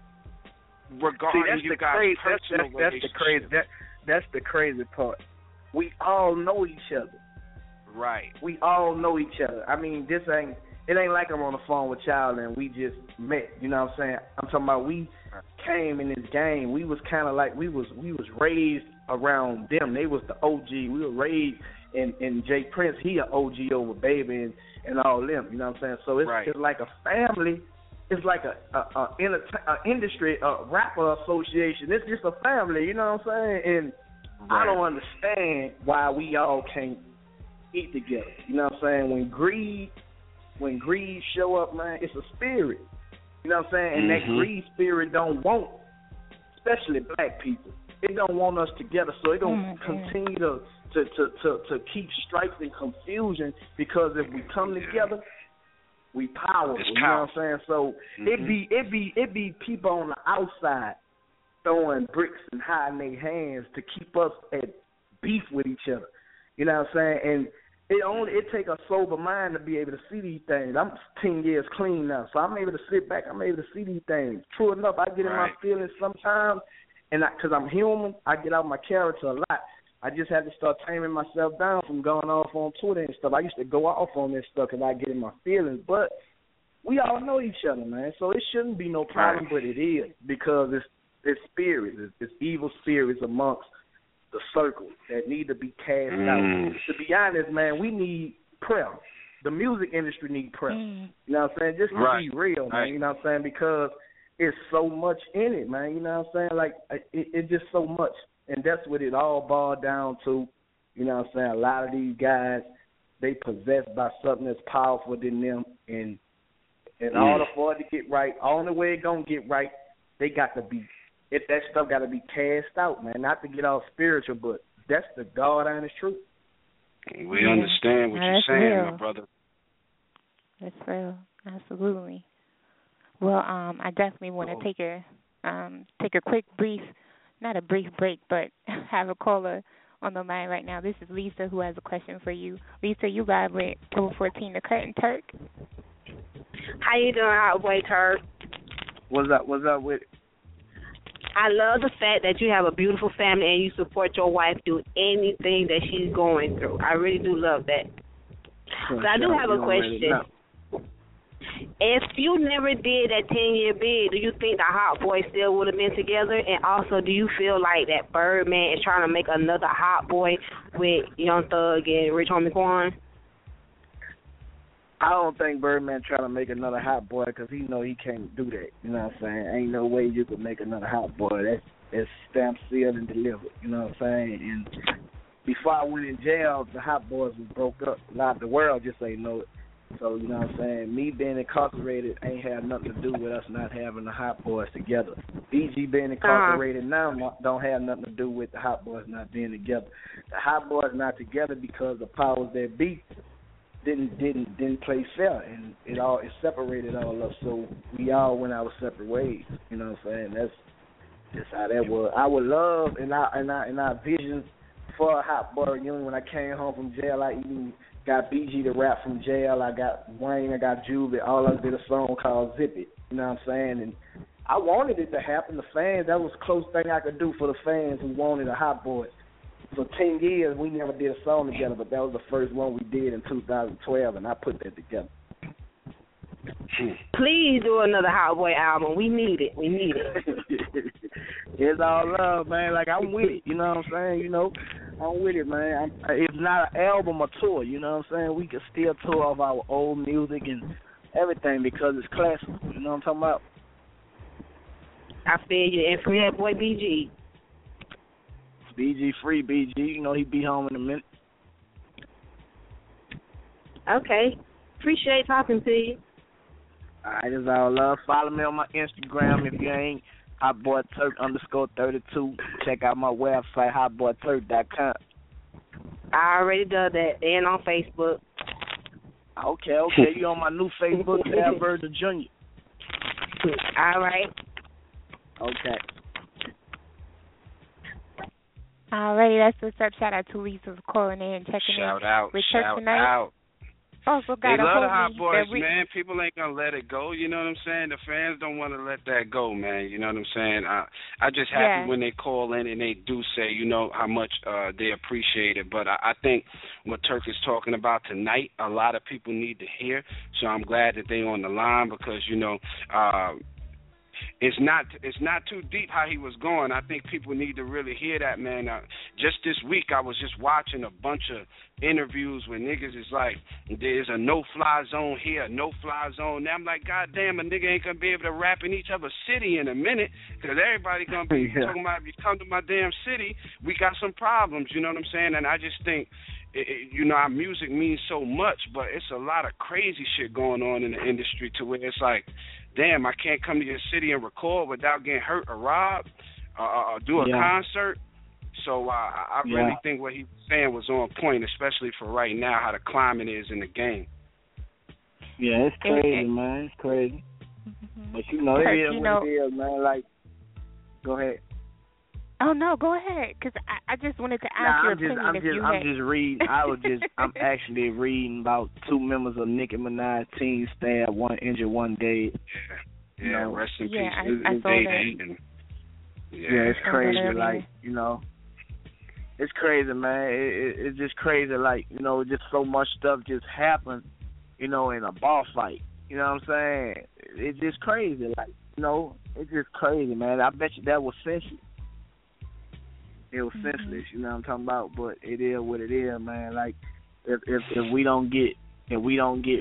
regarding See, that's you the guys' crazy, personal that's, that's, that's the crazy. That, that's the crazy part. We all know each other. Right. We all know each other. I mean, this ain't. It ain't like I'm on the phone with y'all and we just met. You know what I'm saying? I'm talking about we came in this game. We was kind of like we was we was raised around them. They was the O G. We were raised in in Jay Prince. He an O G over Baby and, and all them. You know what I'm saying? So it's right. it's like a family. It's like a, a, a, a industry, a rapper association. It's just a family, you know what I'm saying? And right. I don't understand why we all can't eat together. You know what I'm saying? When greed, when greed show up, man, it's a spirit. You know what I'm saying? And mm-hmm. that greed spirit don't want, especially black people. It don't want us together, so it don't oh continue to, to, to, to, to keep strife and confusion because if we come together, we powerful, it's you know what I'm saying? So mm-hmm. it be it be it be people on the outside throwing bricks and hiding their hands to keep us at beef with each other. You know what I'm saying? And it only it take a sober mind to be able to see these things. I'm ten years clean now, so I'm able to sit back. I'm able to see these things. True enough, I get in right. my feelings sometimes, and because I'm human, I get out my character a lot. I just had to start taming myself down from going off on Twitter and stuff. I used to go off on this stuff because I get in my feelings. But we all know each other, man. So it shouldn't be no problem, but it is because it's it's spirits, it's, it's evil spirits amongst the circle that need to be cast mm. out. To be honest, man, we need prayer. The music industry needs prayer. Mm. You know what I'm saying? Just to right. be real, man. Right. You know what I'm saying? Because it's so much in it, man. You know what I'm saying? Like it, it's just so much, and that's what it all boiled down to. You know what I'm saying? A lot of these guys, they possessed by something that's powerful than them, and in mm. order for it to get right, only way it gonna get right, they got to be. If that stuff got to be cast out, man. Not to get all spiritual, but that's the God honest truth. We yeah. understand what you're saying, real. my brother. That's real, absolutely. Well, um, I definitely want to take a um, take a quick brief, not a brief break, but have a caller on the line right now. This is Lisa, who has a question for you. Lisa, you live with Global fourteen, the Curtain Turk. How you doing, Hot Boy Turk? What's up? What's up with it? I love the fact that you have a beautiful family and you support your wife through anything that she's going through. I really do love that. Sure, but I do sure. have a question. If you never did that ten-year bid, do you think the Hot Boys still would have been together? And also, do you feel like that Birdman is trying to make another Hot Boy with Young Thug and Rich Homie Quan? I don't think Birdman trying to make another Hot Boy because he know he can't do that. You know what I'm saying? Ain't no way you could make another Hot Boy. That's, that's stamped, sealed, and delivered. You know what I'm saying? And before I went in jail, the Hot Boys was broke up. A lot of the world just ain't know it. So, you know what I'm saying? Me being incarcerated ain't had nothing to do with us not having the Hot Boys together. B G being incarcerated uh-huh. now don't have nothing to do with the Hot Boys not being together. The Hot Boys not together because the powers that be didn't didn't didn't play fair, and it all it separated all of us. So we all went our separate ways. You know what I'm saying? That's just how that was. I would love and I and I and our vision for a Hot Boy reunion. When I came home from jail, I even got B G to rap from jail. I got Wayne, I got Juvie. All of us did a song called Zip It. You know what I'm saying? And I wanted it to happen. The fans, that was the close thing I could do for the fans who wanted a Hot Boys. For ten years, we never did a song together, but that was the first one we did in two thousand twelve, and I put that together. Please do another Hot Boy album. We need it. We need it. It's all love, man. Like, I'm with it. You know what I'm saying? You know, I'm with it, man. I'm, it's not an album or tour. You know what I'm saying? We can still tour off our old music and everything because it's classic. You know what I'm talking about? I feel you. And free that boy B G. B G free B G. You know he be home in a minute. Okay. Appreciate talking to you. All right, it's all love. Follow me on my Instagram if you ain't. Hotboyturk underscore thirty-two. Check out my website, hotboyturk dot com. I already done that. And on Facebook. Okay, okay. You on my new Facebook, Al Virgil Junior All right. Okay. Alrighty, that's what's up. Shout out to Lisa for calling in, checking shout in out, with shout her tonight. out. Also got they a love the Hot homie Boys, we... man. People ain't gonna let it go. You know what I'm saying? The fans don't want to let that go, man. You know what I'm saying? I I just happy yeah. when they call in and they do say, you know, how much uh, they appreciate it. But I, I think what Turk is talking about tonight, a lot of people need to hear. So I'm glad that they on the line because you know. Uh, It's not it's not too deep how he was going. I think people need to really hear that, man. Uh, just this week, I was just watching a bunch of interviews where niggas is like, there's a no-fly zone here, a no-fly zone there. I'm like, God damn, a nigga ain't going to be able to rap in each other's city in a minute because everybody going to be yeah. talking about if you come to my damn city, we got some problems, you know what I'm saying? And I just think, it, it, you know, our music means so much, but it's a lot of crazy shit going on in the industry to where it's like, damn, I can't come to your city and record without getting hurt or robbed uh, or do a yeah. concert. So uh, I yeah. really think what he was saying was on point, especially for right now, how the climate is in the game. Yeah, it's crazy, man. It's crazy. Mm-hmm. But, you know, it Kurt, is you what know, it is, man. Like, go ahead. Oh, no, go ahead, because I, I just wanted to ask nah, your I'm just, opinion I'm if just, you I'm had... just reading. I was just, I'm actually reading about two members of Nicki Minaj team stabbed, one injured, one dead. Yeah, yeah know, rest in yeah, peace. I, I saw that. And, yeah. yeah, it's crazy. that Like, you know, it's crazy, man. It, it, it's just crazy. Like, you know, just so much stuff just happened, you know, in a bar fight. You know what I'm saying? It's just crazy. Like, you know, it's just crazy, man. I bet you that was senseless. It was mm-hmm. senseless, you know what I'm talking about. But it is what it is, man. Like, if if if we don't get if we don't get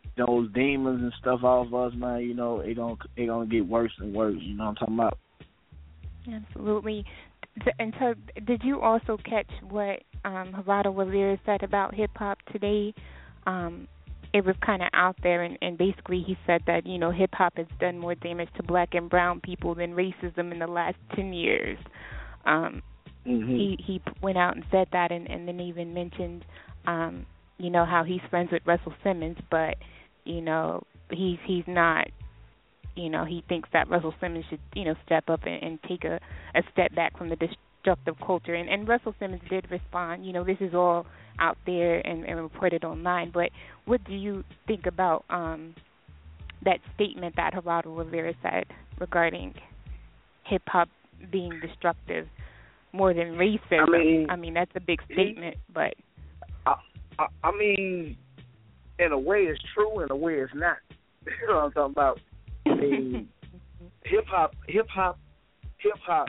those demons and stuff off of us, man, you know, it gonna it gonna get worse and worse. You know what I'm talking about? Absolutely. And so, did you also catch what um, Gerardo Rivera said about hip hop today? Um, it was kind of out there, and, and basically he said that, you know, hip hop has done more damage to black and brown people than racism in the last ten years. Um, mm-hmm. He he went out and said that, and, and then even mentioned, um, you know, how he's friends with Russell Simmons, but you know, he's he's not. You know, he thinks that Russell Simmons should, you know, step up and, and take a, a step back from the destructive culture. And, and Russell Simmons did respond. You know, this is all out there and, and reported online. But what do you think about um, that statement that Gerardo Rivera said regarding hip hop being destructive more than racism? I mean, I mean that's a big statement, he, but I, I, I mean, in a way it's true, in a way it's not. You know what I'm talking about? I mean, hip hop, hip hop, hip hop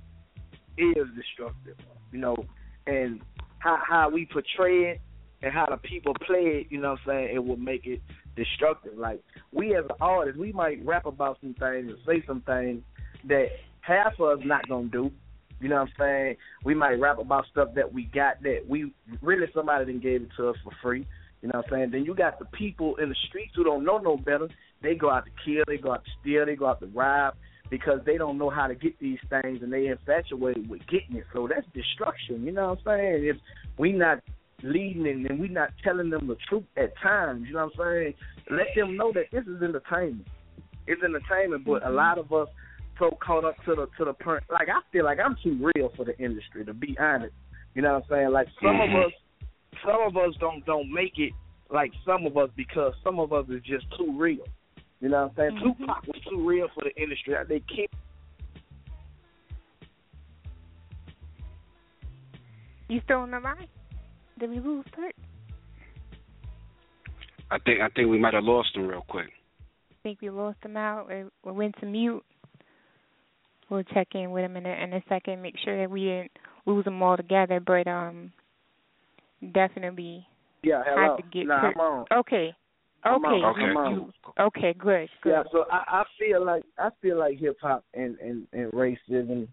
is destructive, you know, and how how we portray it and how the people play it, you know what I'm saying, it will make it destructive. Like, we as an artist, we might rap about some things and say some things that half of us not gonna do. You know what I'm saying? We might rap about stuff that we got that we really somebody didn't gave it to us for free. You know what I'm saying? Then you got the people in the streets who don't know no better. They go out to kill, they go out to steal, they go out to rob because they don't know how to get these things and they infatuated with getting it. So that's destruction, you know what I'm saying? If we not leading and we not telling them the truth at times, you know what I'm saying? Let them know that this is entertainment. It's entertainment, but a lot of us so caught up to the to the point. Like, I feel like I'm too real for the industry, to be honest. You know what I'm saying? Like, some of us Some of us don't don't make it like some of us because some of us is just too real. You know what I'm saying? Mm-hmm. Tupac was too real for the industry. They keep. You still on the line? Did we lose Kurt? I think I think we might have lost him real quick. I think we lost him out. We went to mute. We'll check in with him in a, in a second. Make sure that we didn't lose him altogether. But um. Definitely yeah, hello. had to get nah, Kurt. I'm on. Okay. I'm Okay. on. Okay. I'm on. You, okay, good, good. Yeah, so I, I feel like I feel like hip hop and, and, and racism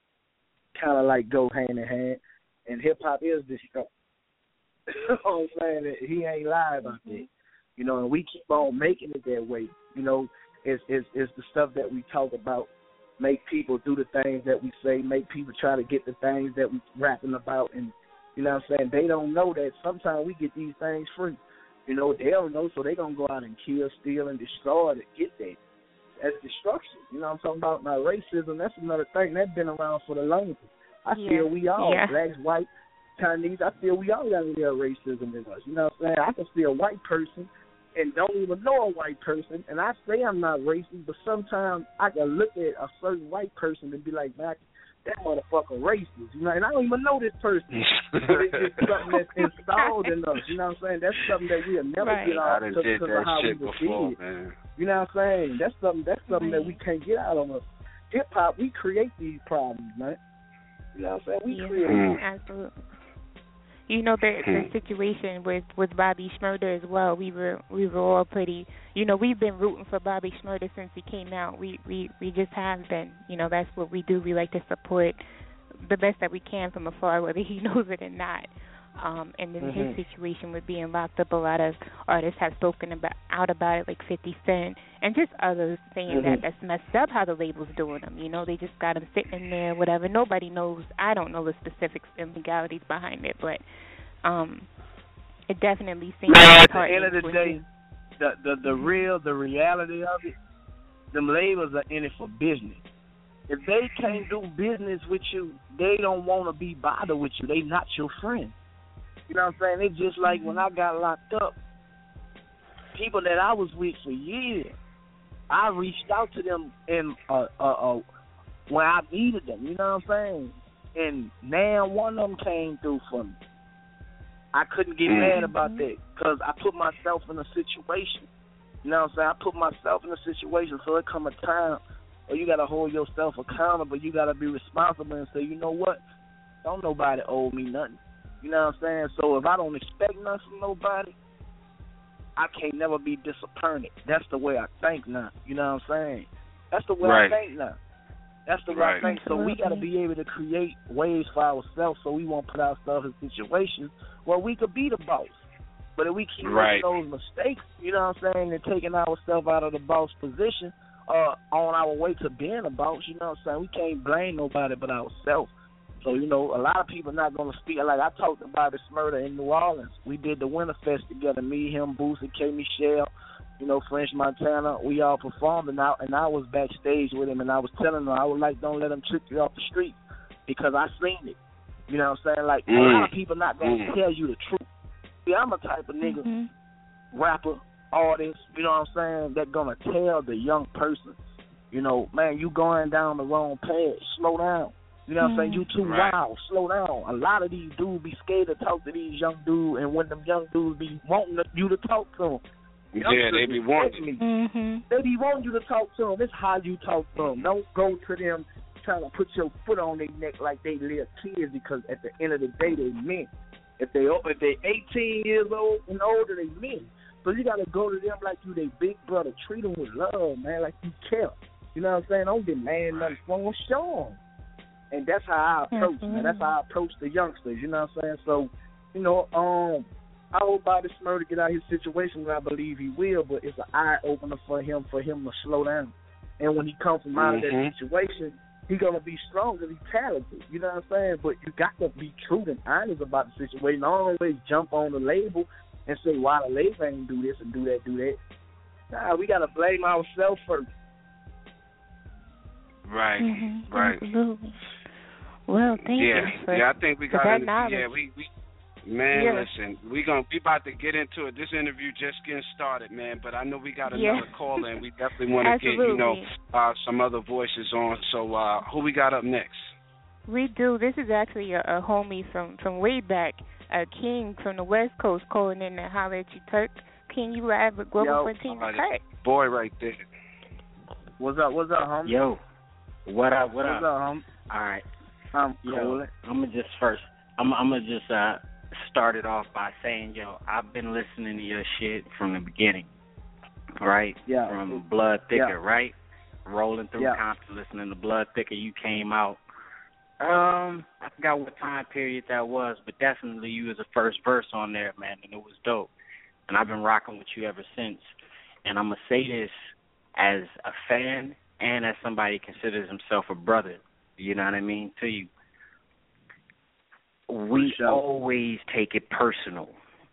kinda like go hand in hand, and hip hop is destructive. You know what I'm saying? That he ain't lie about mm-hmm. that. You know, and we keep on making it that way. You know, it's it's it's the stuff that we talk about. Make people do the things that we say, make people try to get the things that we rapping about, and you know what I'm saying? They don't know that sometimes we get these things free. You know, they don't know, so they going to go out and kill, steal, and destroy to get that. That's destruction. You know what I'm talking about? Now, racism, that's another thing. That's been around for the longest. I yeah. feel we all, yeah. blacks, white, Chinese, I feel we all got a little racism in us. You know what I'm saying? I can see a white person and don't even know a white person, and I say I'm not racist, but sometimes I can look at a certain white person and be like, man, that motherfucker racist, you know, and I don't even know this person. But it's just something that's installed in us, you know what I'm saying? That's something that we'll never right. get out of because of how we before, receive man. You know what I'm saying? That's something that's something right. that we can't get out of us. Hip hop, we create these problems, man. You know what I'm saying? We yeah, create them. Absolutely. You know, the the situation with, with Bobby Shmurda as well. We were we were all pretty. You know, we've been rooting for Bobby Shmurda since he came out. We we we just have been. You know, that's what we do. We like to support the best that we can from afar, whether he knows it or not. Um, and then mm-hmm. his situation with being locked up, a lot of artists have spoken about out about it, like fifty Cent and just others saying mm-hmm. that that's messed up how the label's doing them. You know, they just got him sitting in there, whatever. Nobody knows. I don't know the specifics and legalities behind it, but um, it definitely seems. Now, at the end of the day, the, the the real the reality of it, them labels are in it for business. If they can't do business with you, they don't want to be bothered with you. They not your friend. You know what I'm saying? It's just like when I got locked up, people that I was with for years, I reached out to them in uh, uh, uh, when I needed them. You know what I'm saying? And now one of them came through for me. I couldn't get mad about that because I put myself in a situation. You know what I'm saying? I put myself in a situation, so it come a time where you got to hold yourself accountable. You got to be responsible and say, you know what? Don't nobody owe me nothing. You know what I'm saying? So if I don't expect nothing from nobody, I can't never be disappointed. That's the way I think now. You know what I'm saying? That's the way Right. I think now. That's the way Right. I think. So we got to be able to create ways for ourselves so we won't put ourselves in situations where we could be the boss. But if we keep Right. making those mistakes, you know what I'm saying, and taking ourselves out of the boss position, uh, on our way to being a boss, you know what I'm saying, we can't blame nobody but ourselves. So, you know, a lot of people not going to speak. Like, I talked to Bobby Smurda in New Orleans. We did the Winterfest together, me, him, Boosie, K. Michelle, you know, French Montana. We all performed, and I, and I was backstage with him, and I was telling him, I was like, don't let him trick you off the street, because I seen it. You know what I'm saying? Like, Mm. a lot of people not going to Mm. tell you the truth. See, I'm a type of nigga, Mm-hmm. rapper, artist, you know what I'm saying, that going to tell the young person, you know, man, you going down the wrong path, slow down. You know what I'm saying? You too Right. wild. Slow down. A lot of these dudes be scared to talk to these young dudes, and when them young dudes be wanting you to talk to them. Yeah, they be wanting. Me. Mm-hmm. They be wanting you to talk to them. It's how you talk to them. Don't go to them trying to put your foot on their neck like they little kids, because at the end of the day, they men. If they if they eighteen years old and older, they men. So you got to go to them like you they big brother. Treat them with love, man, like you care. You know what I'm saying? Don't demand nothing from them. Show them. And that's how I approach, Mm-hmm. man. That's how I approach the youngsters, you know what I'm saying? So, you know, um, I hope Bobby Smurda get out his situation, and I believe he will, but it's an eye-opener for him, for him to slow down. And when he comes from out of that Mhm. situation, he's going to be strong because he's talented, you know what I'm saying? But you got to be true and honest about the situation. Don't always jump on the label and say, why the label ain't do this and do that, do that. Nah, we got to blame ourselves first. Right. Mm-hmm. Right. Absolutely. Well, thank yeah. you for, yeah, I think we for got that into, knowledge. yeah, we, we man, Yeah. listen, we gonna we about to get into it. This interview just getting started, man, but I know we got Yeah. another caller, and we definitely want to get, you know, uh, some other voices on. So uh, who we got up next? We do. This is actually a, a homie from, from way back, a King from the West Coast, calling in to holler at you, Turk. King, you live with Global Yo. fourteen Uh, to Kirk. boy right there. What's up? What's up, homie? Yo, what up? What What's up? up, homie? All right. I'm Yo, cool. I'm gonna just first. I'm, I'm gonna just uh, start it off by saying, yo, I've been listening to your shit from the beginning, right? Yeah. From Blood Thicker, Yeah. right? Rolling through Yeah. Compton, listening to Blood Thicker. You came out. Um, I forgot what time period that was, but definitely you was the first verse on there, man, and it was dope. And I've been rocking with you ever since. And I'm gonna say this as a fan and as somebody who considers himself a brother. You know what I mean? To you. We sure. always take it personal.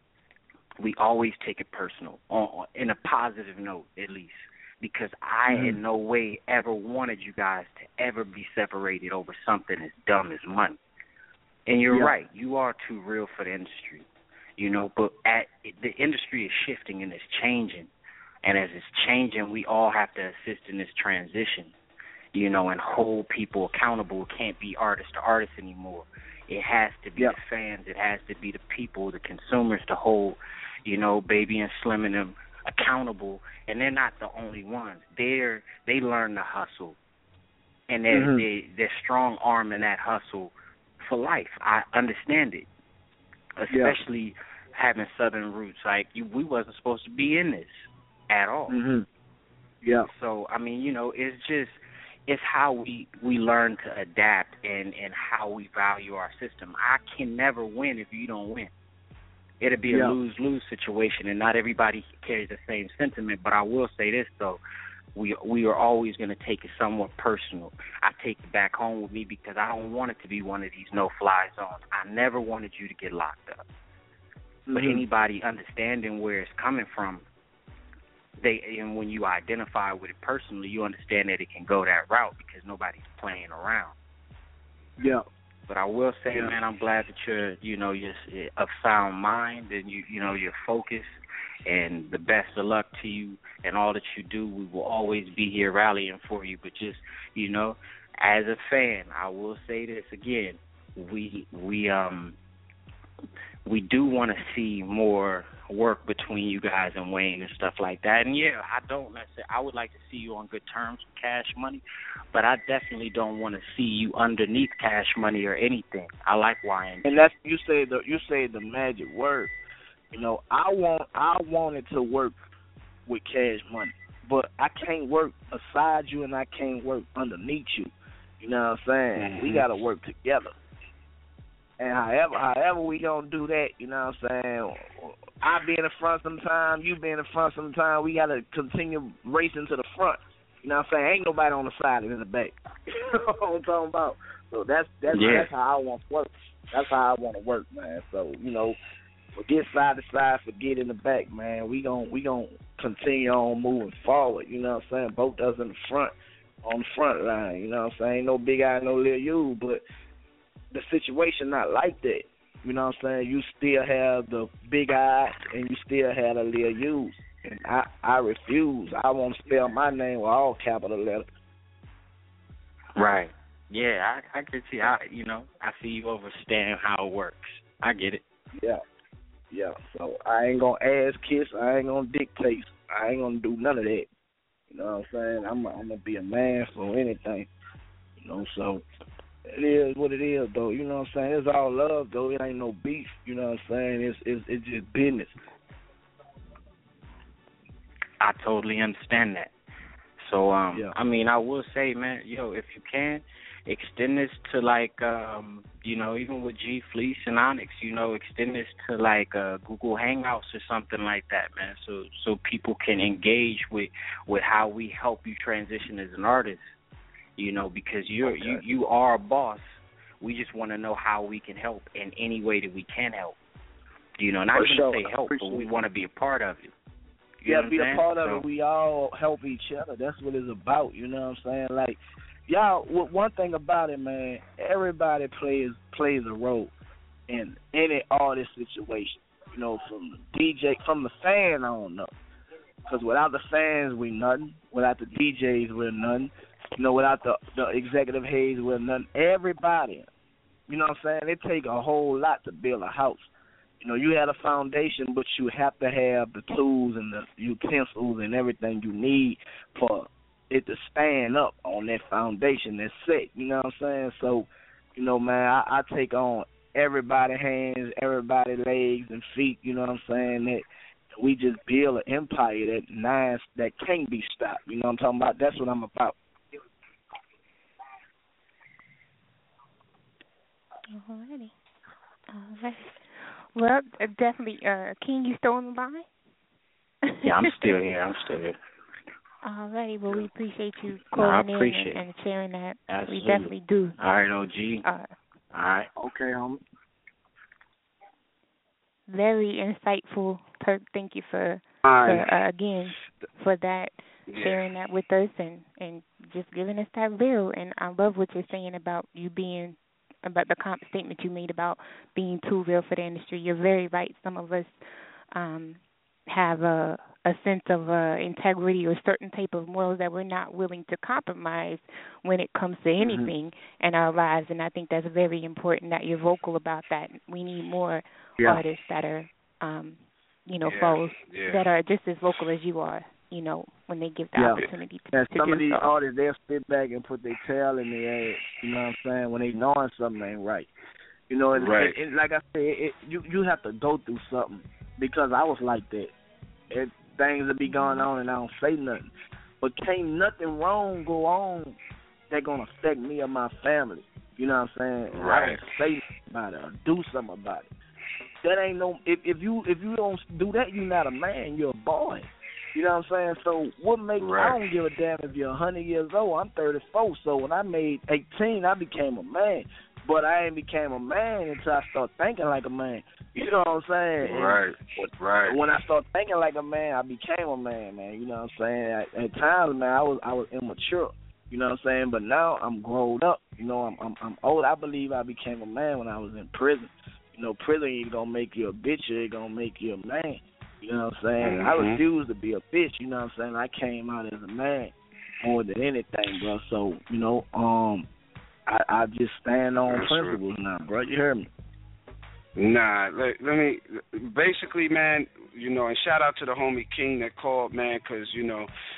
We always take it personal, on, in a positive note at least, because I Mhm. in no way ever wanted you guys to ever be separated over something as dumb as money. And you're Yeah. right, you are too real for the industry, you know, but at the industry is shifting and it's changing. And as it's changing, we all have to assist in this transition, you know, and hold people accountable. It can't be artist to artist anymore. It has to be Yep. the fans. It has to be the people, the consumers to hold, you know, Baby and Slim and them accountable. And they're not the only ones. They're they learn to hustle, and they're Mhm. they, they're strong arm in that hustle for life. I understand it, especially having Southern roots. Like you, we wasn't supposed to be in this at all. Mhm. Yeah. So I mean, you know, it's just it's how we, we learn to adapt and, and how we value our system. I can never win if you don't win. It'll be Yeah. a lose-lose situation, and not everybody carries the same sentiment. But I will say this, though. We we are always going to take it somewhat personal. I take it back home with me because I don't want it to be one of these no-fly zones. I never wanted you to get locked up. But Mhm. anybody understanding where it's coming from, they and when you identify with it personally, you understand that it can go that route because nobody's playing around. Yeah. But I will say, Yeah. man, I'm glad that you're, you know, you're of sound mind and you, you know, you're focused. And the best of luck to you and all that you do. We will always be here rallying for you. But just, you know, as a fan, I will say this again: we we um we do want to see more work between you guys and Wayne and stuff like that. And yeah, I don't necessarily. I would like to see you on good terms with Cash Money, but I definitely don't want to see you underneath Cash Money or anything. I like Y N G. And that's you say the you say the magic word. You know, I want I wanted to work with Cash Money, but I can't work beside you and I can't work underneath you. You know what I'm saying? Mm-hmm. We got to work together. And however however we gonna do that, you know what I'm saying? I be in the front sometime, you be in the front sometime. We got to continue racing to the front. You know what I'm saying? Ain't nobody on the side and in the back. You know what I'm talking about? So that's that's yeah. that's how I want to work. That's how I want to work, man. So you know, forget side to side, forget in the back, man. We gon' we gon' continue on moving forward. You know what I'm saying? Both us in the front, on the front line. You know what I'm saying? Ain't no big eye, no little you, but the situation not like that. You know what I'm saying? You still have the big eye and you still have the little U's. And I, I refuse. I won't spell my name with all capital letters. Right. Yeah, I, I can see how, you know, I see you understand how it works. I get it. Yeah. Yeah. So I ain't going to ass kiss. I ain't going to dictate. I ain't going to do none of that. You know what I'm saying? I'm, I'm going to be a man for anything. You know, so it is what it is, though. You know what I'm saying? It's all love, though. It ain't no beef. You know what I'm saying? It's it's, it's just business. I totally understand that. So, um, yeah. I mean, I will say, man, yo, if you can, extend this to, like, um, you know, even with G Fleece and Onyx, you know, extend this to, like, uh, Google Hangouts or something like that, man, so so people can engage with, with how we help you transition as an artist, you know, because you're, okay. you, you are a boss. We just want to know how we can help in any way that we can help. You know, not For even sure. say help, but we want to be a part of it. You Yeah, be a part of so. it. We all help each other. That's what it's about. You know what I'm saying? Like, y'all, one thing about it, man, everybody plays plays a role in any artist situation. You know, from the D J, from the fan on up. Because without the fans, we nothing. Without the D Js, we're nothing. You know, without the, the executive heads, we're nothing. Everybody, you know what I'm saying? It take a whole lot to build a house. You know, you had a foundation, but you have to have the tools and the utensils and everything you need for it to stand up on that foundation that's set. You know what I'm saying? So, you know, man, I, I take on everybody's hands, everybody's legs and feet. You know what I'm saying? That we just build an empire that nice that can't be stopped. You know what I'm talking about? That's what I'm about. Alrighty. All right. Well, uh, definitely. Uh, King, you still on the line? Yeah, I'm still here. I'm still here. Alrighty. Well, we appreciate you No, I calling appreciate in and, and sharing that. Absolutely. We definitely do. All right, O G. Uh, All right. Okay, homie. Very insightful, Turk. Thank you for, right. for uh, again, for that, yeah. sharing that with us and, and just giving us that real. And I love what you're saying about you being about the comp statement you made about being too real for the industry. You're very right. Some of us um, have a, a sense of uh, integrity or certain type of morals that we're not willing to compromise when it comes to anything mm-hmm. in our lives. And I think that's very important that you're vocal about that. We need more yeah. artists that are, um, you know, yeah. folks yeah. that are just as vocal as you are, you know, when they give the yeah. opportunity to, and to some do of these so. artists, they'll sit back and put their tail in their ass, you know what I'm saying, when they knowing something ain't right. You know, and, right. and, and like I said, it, you you have to go through something because I was like that. It, things will be going on and I don't say nothing. But can't nothing wrong go on that going to affect me or my family. You know what I'm saying? Right. I don't say about it or do something about it. That ain't no, if, if you if you don't do that, you're not a man, you're a boy. You know what I'm saying? So what makes, right. I don't give a damn if you're one hundred years old. I'm thirty-four, so when I made eighteen, I became a man. But I ain't became a man until I start thinking like a man. You know what I'm saying? Right, and right. When I start thinking like a man, I became a man, man. You know what I'm saying? At, at times, man, I was I was immature. You know what I'm saying? But now I'm grown up. You know, I'm I'm, I'm old. I believe I became a man when I was in prison. You know, prison ain't gonna make you a bitch. It gonna make you a man. You know what I'm saying? Mm-hmm. I refuse to be a bitch. You know what I'm saying? I came out as a man more than anything, bro. So you know, um. I, I just stand on That's principles true. Now, bro. You hear me? Nah, let, let me, basically, man, you know, and shout out to the homie King that called, man, because, you know,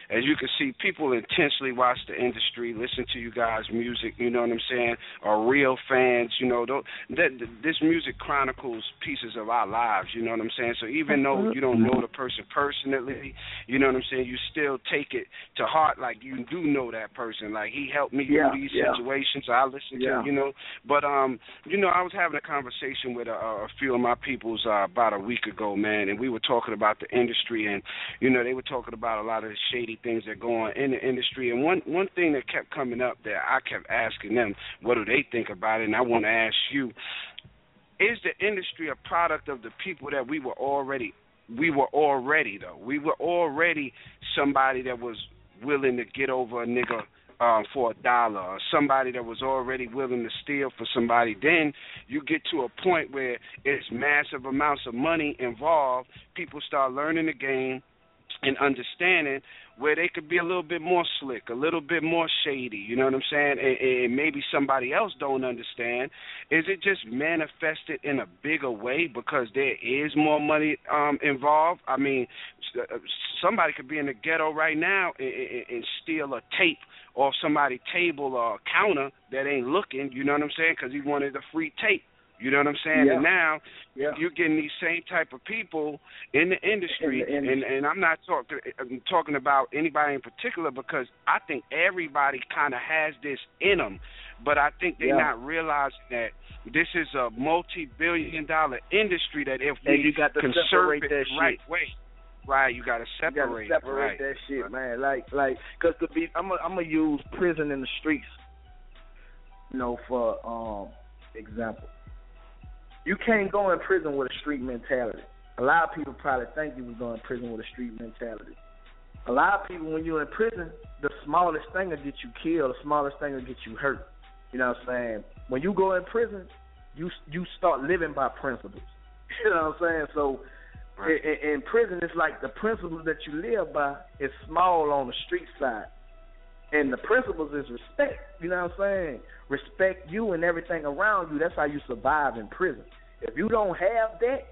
as you can see, people intensely watch the industry, listen to you guys' music, you know what I'm saying, are real fans, you know. Don't, that, this music chronicles pieces of our lives, you know what I'm saying? So even though you don't know the person personally, you know what I'm saying, you still take it to heart like you do know that person. Like, he helped me yeah, through these yeah. situations, so I listen yeah. to him, you know. But, um, you know, I was having a conversation with a, a few of my peoples uh, about a week ago, man, and we were talking about the industry, and, you know, they were talking about a lot of the shady things that go on in the industry. And one, one thing that kept coming up that I kept asking them, what do they think about it? And I want to ask you, is the industry a product of the people that we were already, we were already, though? We were already somebody that was willing to get over a nigga Um, for a dollar, or somebody that was already willing to steal for somebody. Then you get to a point where it's massive amounts of money involved. People start learning the game and understanding where they could be a little bit more slick, a little bit more shady, you know what I'm saying, and, and maybe somebody else don't understand. Is it just manifested in a bigger way because there is more money um, involved? I mean, somebody could be in the ghetto right now and, and, and steal a tape off somebody's table or counter that ain't looking, you know what I'm saying, because he wanted a free tape. You know what I'm saying? Yeah. And now yeah. you're getting these same type of people in the industry, in the industry. And, and I'm not talking I'm talking about anybody in particular because I think everybody kind of has this in them, but I think they're yeah. not realizing that this is a multi-billion dollar industry that if we you got to conserve separate it that the right shit. way. Right, you got to separate. You got to separate right. that shit, man. Like, like, cause to be, I'm gonna I'm use prison in the streets. You know, for um example, you can't go in prison with a street mentality. A lot of people probably think you was going to prison with a street mentality. A lot of people, when you're in prison, the smallest thing will get you killed. The smallest thing will get you hurt. You know what I'm saying? When you go in prison, you you start living by principles. You know what I'm saying? So. Right. In, in prison, it's like the principles that you live by is small on the street side. And the principles is respect. You know what I'm saying? Respect you and everything around you. That's how you survive in prison. If you don't have that,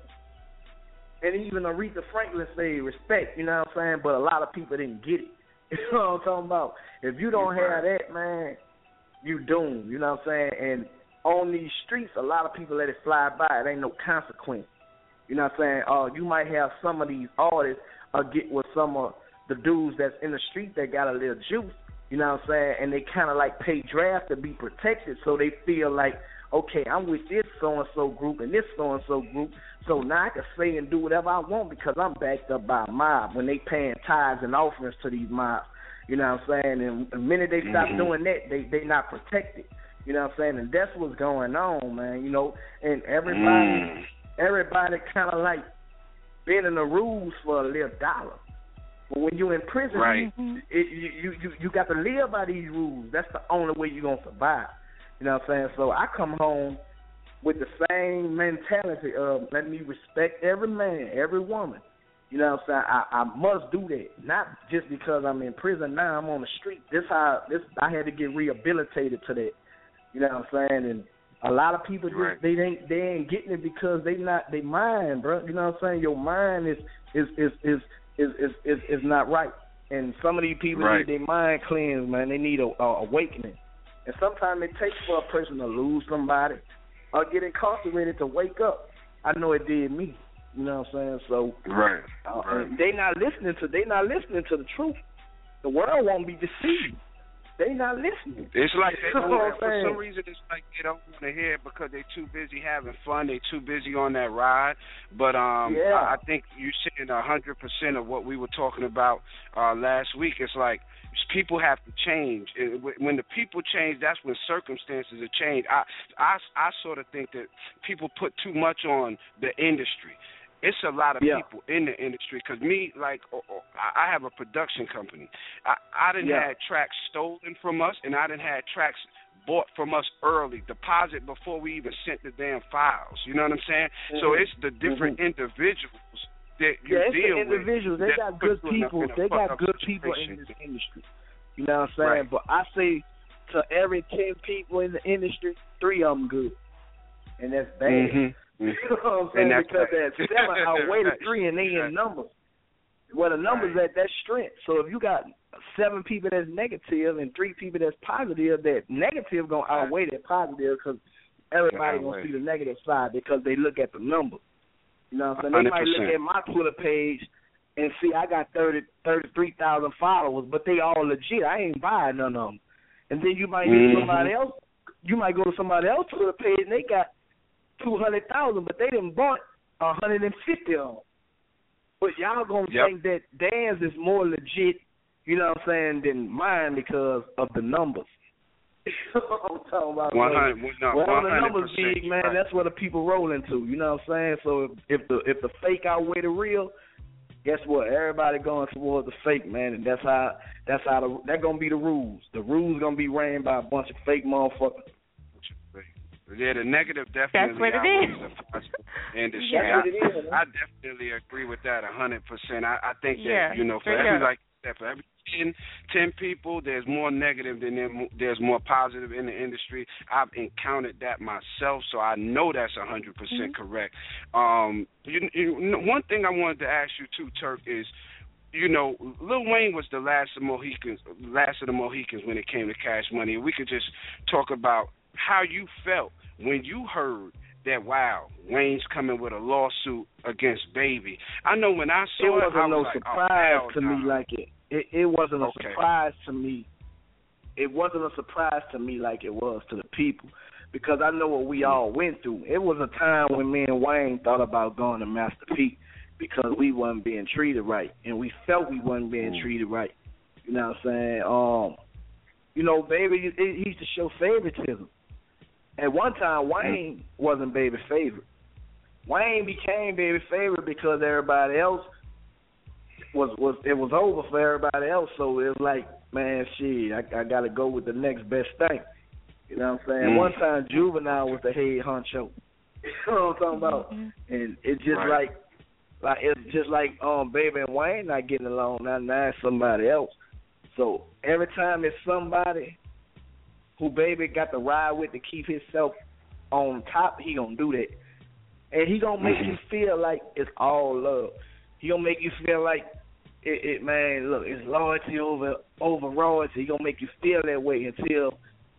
and even Aretha Franklin say respect, you know what I'm saying? But a lot of people didn't get it. You know what I'm talking about? If you don't You're have right. that, man, you doomed. You know what I'm saying? And on these streets, a lot of people let it fly by. It ain't no consequence. You know what I'm saying? Uh, you might have some of these artists uh, get with some of the dudes that's in the street that got a little juice, you know what I'm saying? And they kind of like pay draft to be protected, so they feel like, okay, I'm with this so-and-so group and this so-and-so group, so now I can say and do whatever I want because I'm backed up by a mob when they paying tithes and offerings to these mobs. You know what I'm saying? And the minute they stop mm-hmm. doing that, they they not protected. You know what I'm saying? And that's what's going on, man, you know? And everybody... Mm. Everybody kind of like bending the rules for a little dollar. But when you're in prison, right. it, you, you, you, you got to live by these rules. That's the only way you're going to survive. You know what I'm saying? So I come home with the same mentality of let me respect every man, every woman. You know what I'm saying? I, I must do that. Not just because I'm in prison now, I'm on the street. This how this I had to get rehabilitated to that. You know what I'm saying? And a lot of people just right. they ain't they ain't getting it because they not they mind, bro. You know what I'm saying? Your mind is is is is is is, is, is not right. And some of these people right. need their mind cleansed, man. They need a, a awakening. And sometimes it takes for a person to lose somebody or get incarcerated to wake up. I know it did me. You know what I'm saying? So right. Uh, right. they not listening to they not listening to the truth. The world won't be deceived. They not listening. It's like they don't, You know for some reason it's like they don't want to hear it because they're too busy having fun. They're too busy on that ride. But um, yeah. I, I think you're saying a hundred percent of what we were talking about uh, last week. It's like people have to change. It, when the people change, that's when circumstances are changed. I, I, I sort of think that people put too much on the industry. It's a lot of yeah. people in the industry because me, like, oh, oh, I have a production company. I, I done yeah. had tracks stolen from us, and I done had tracks bought from us early, deposit before we even sent the damn files. You know what I'm saying? Mm-hmm. So it's the different mm-hmm. individuals that you yeah, it's deal the individuals. with. They got good people. They got good people in this industry. You know what I'm saying? Right. But I say to every ten people in the industry, three of them good, and that's bad. Mm-hmm. You know what I'm saying? Because that seven outweigh the three and they in numbers. Where the numbers at, that's strength. So if you got seven people that's negative and three people that's positive, that negative going to outweigh that positive because everybody going to see the negative side because they look at the numbers. You know what I'm saying? They might look at my Twitter page and see I got thirty, thirty-three thousand followers, but they all legit. I ain't buying none of them. And then you might mm-hmm. somebody else. You might go to somebody else's Twitter page and they got two hundred thousand, but they didn't bought one hundred fifty of them. But y'all going to yep. think that Dan's is more legit, you know what I'm saying, than mine because of the numbers. I'm talking about one hundred, no, well, the numbers big, man, right. That's what the people roll into, you know what I'm saying? So if, if the if the fake outweigh the real, guess what? Everybody going towards the fake, man, and that's how that's how the, that's gonna be the rules. The rules gonna be ran by a bunch of fake motherfuckers. Yeah, the negative definitely that's what it is. Industry. Yeah. I, I definitely agree with that a hundred percent. I I think that yeah, you know for every like for every ten, ten people, there's more negative than there, there's more positive in the industry. I've encountered that myself, so I know that's a hundred percent correct. Um, you, you, one thing I wanted to ask you too, Turk, is. You know, Lil Wayne was the last of Mohicans, last of the Mohicans when it came to Cash Money. And we could just talk about how you felt when you heard that, wow, Wayne's coming with a lawsuit against Baby. I know when I saw it, it, I wasn't no was like, surprise oh, to no. me like it. It, it wasn't a okay. surprise to me. It wasn't a surprise to me like it was to the people because I know what we all went through. It was a time when me and Wayne thought about going to Master P. Because we wasn't being treated right, and we felt we wasn't being treated right. You know what I'm saying? Um, you know, Baby, he used to show favoritism. At one time, Wayne wasn't Baby's favorite. Wayne became Baby's favorite because everybody else was was it was over for everybody else. So it was like, man, shit, I, I got to go with the next best thing. You know what I'm saying? Mm. One time, Juvenile was the head honcho. You know what I'm talking about? Mm-hmm. And it's just right. like. Like it's just like um Baby and Wayne not getting along now, now it's somebody else. So every time it's somebody who Baby got to ride with to keep himself on top, he gonna do that. And he gonna make you feel like it's all love. He gonna make you feel like it, it man, look, it's loyalty over over royalty. He gonna make you feel that way until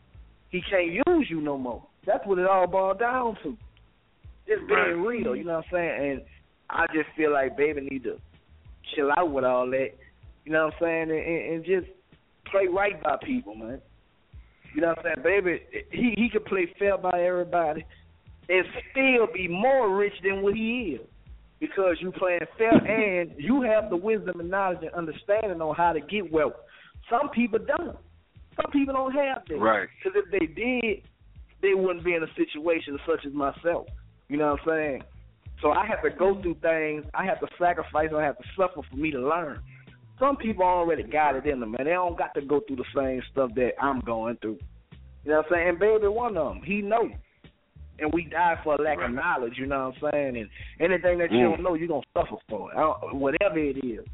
he can't use you no more. That's what it all boils down to. It's being real, you know what I'm saying? And I just feel like Baby need to chill out with all that, you know what I'm saying, and, and just play right by people, man. You know what I'm saying? Baby, he, he could play fair by everybody and still be more rich than what he is because you playing fair and you have the wisdom and knowledge and understanding on how to get wealth. Some people don't. Some people don't have that. Right. Because if they did, they wouldn't be in a situation such as myself. You know what I'm saying? So I have to go through things. I have to sacrifice. I have to suffer for me to learn. Some people already got it in them, man. They don't got to go through the same stuff that I'm going through. You know what I'm saying? And Baby, one of them, he know. And we die for a lack of knowledge, you know what I'm saying? And anything that you mm. don't know, you're going to suffer for it, I don't, whatever it is.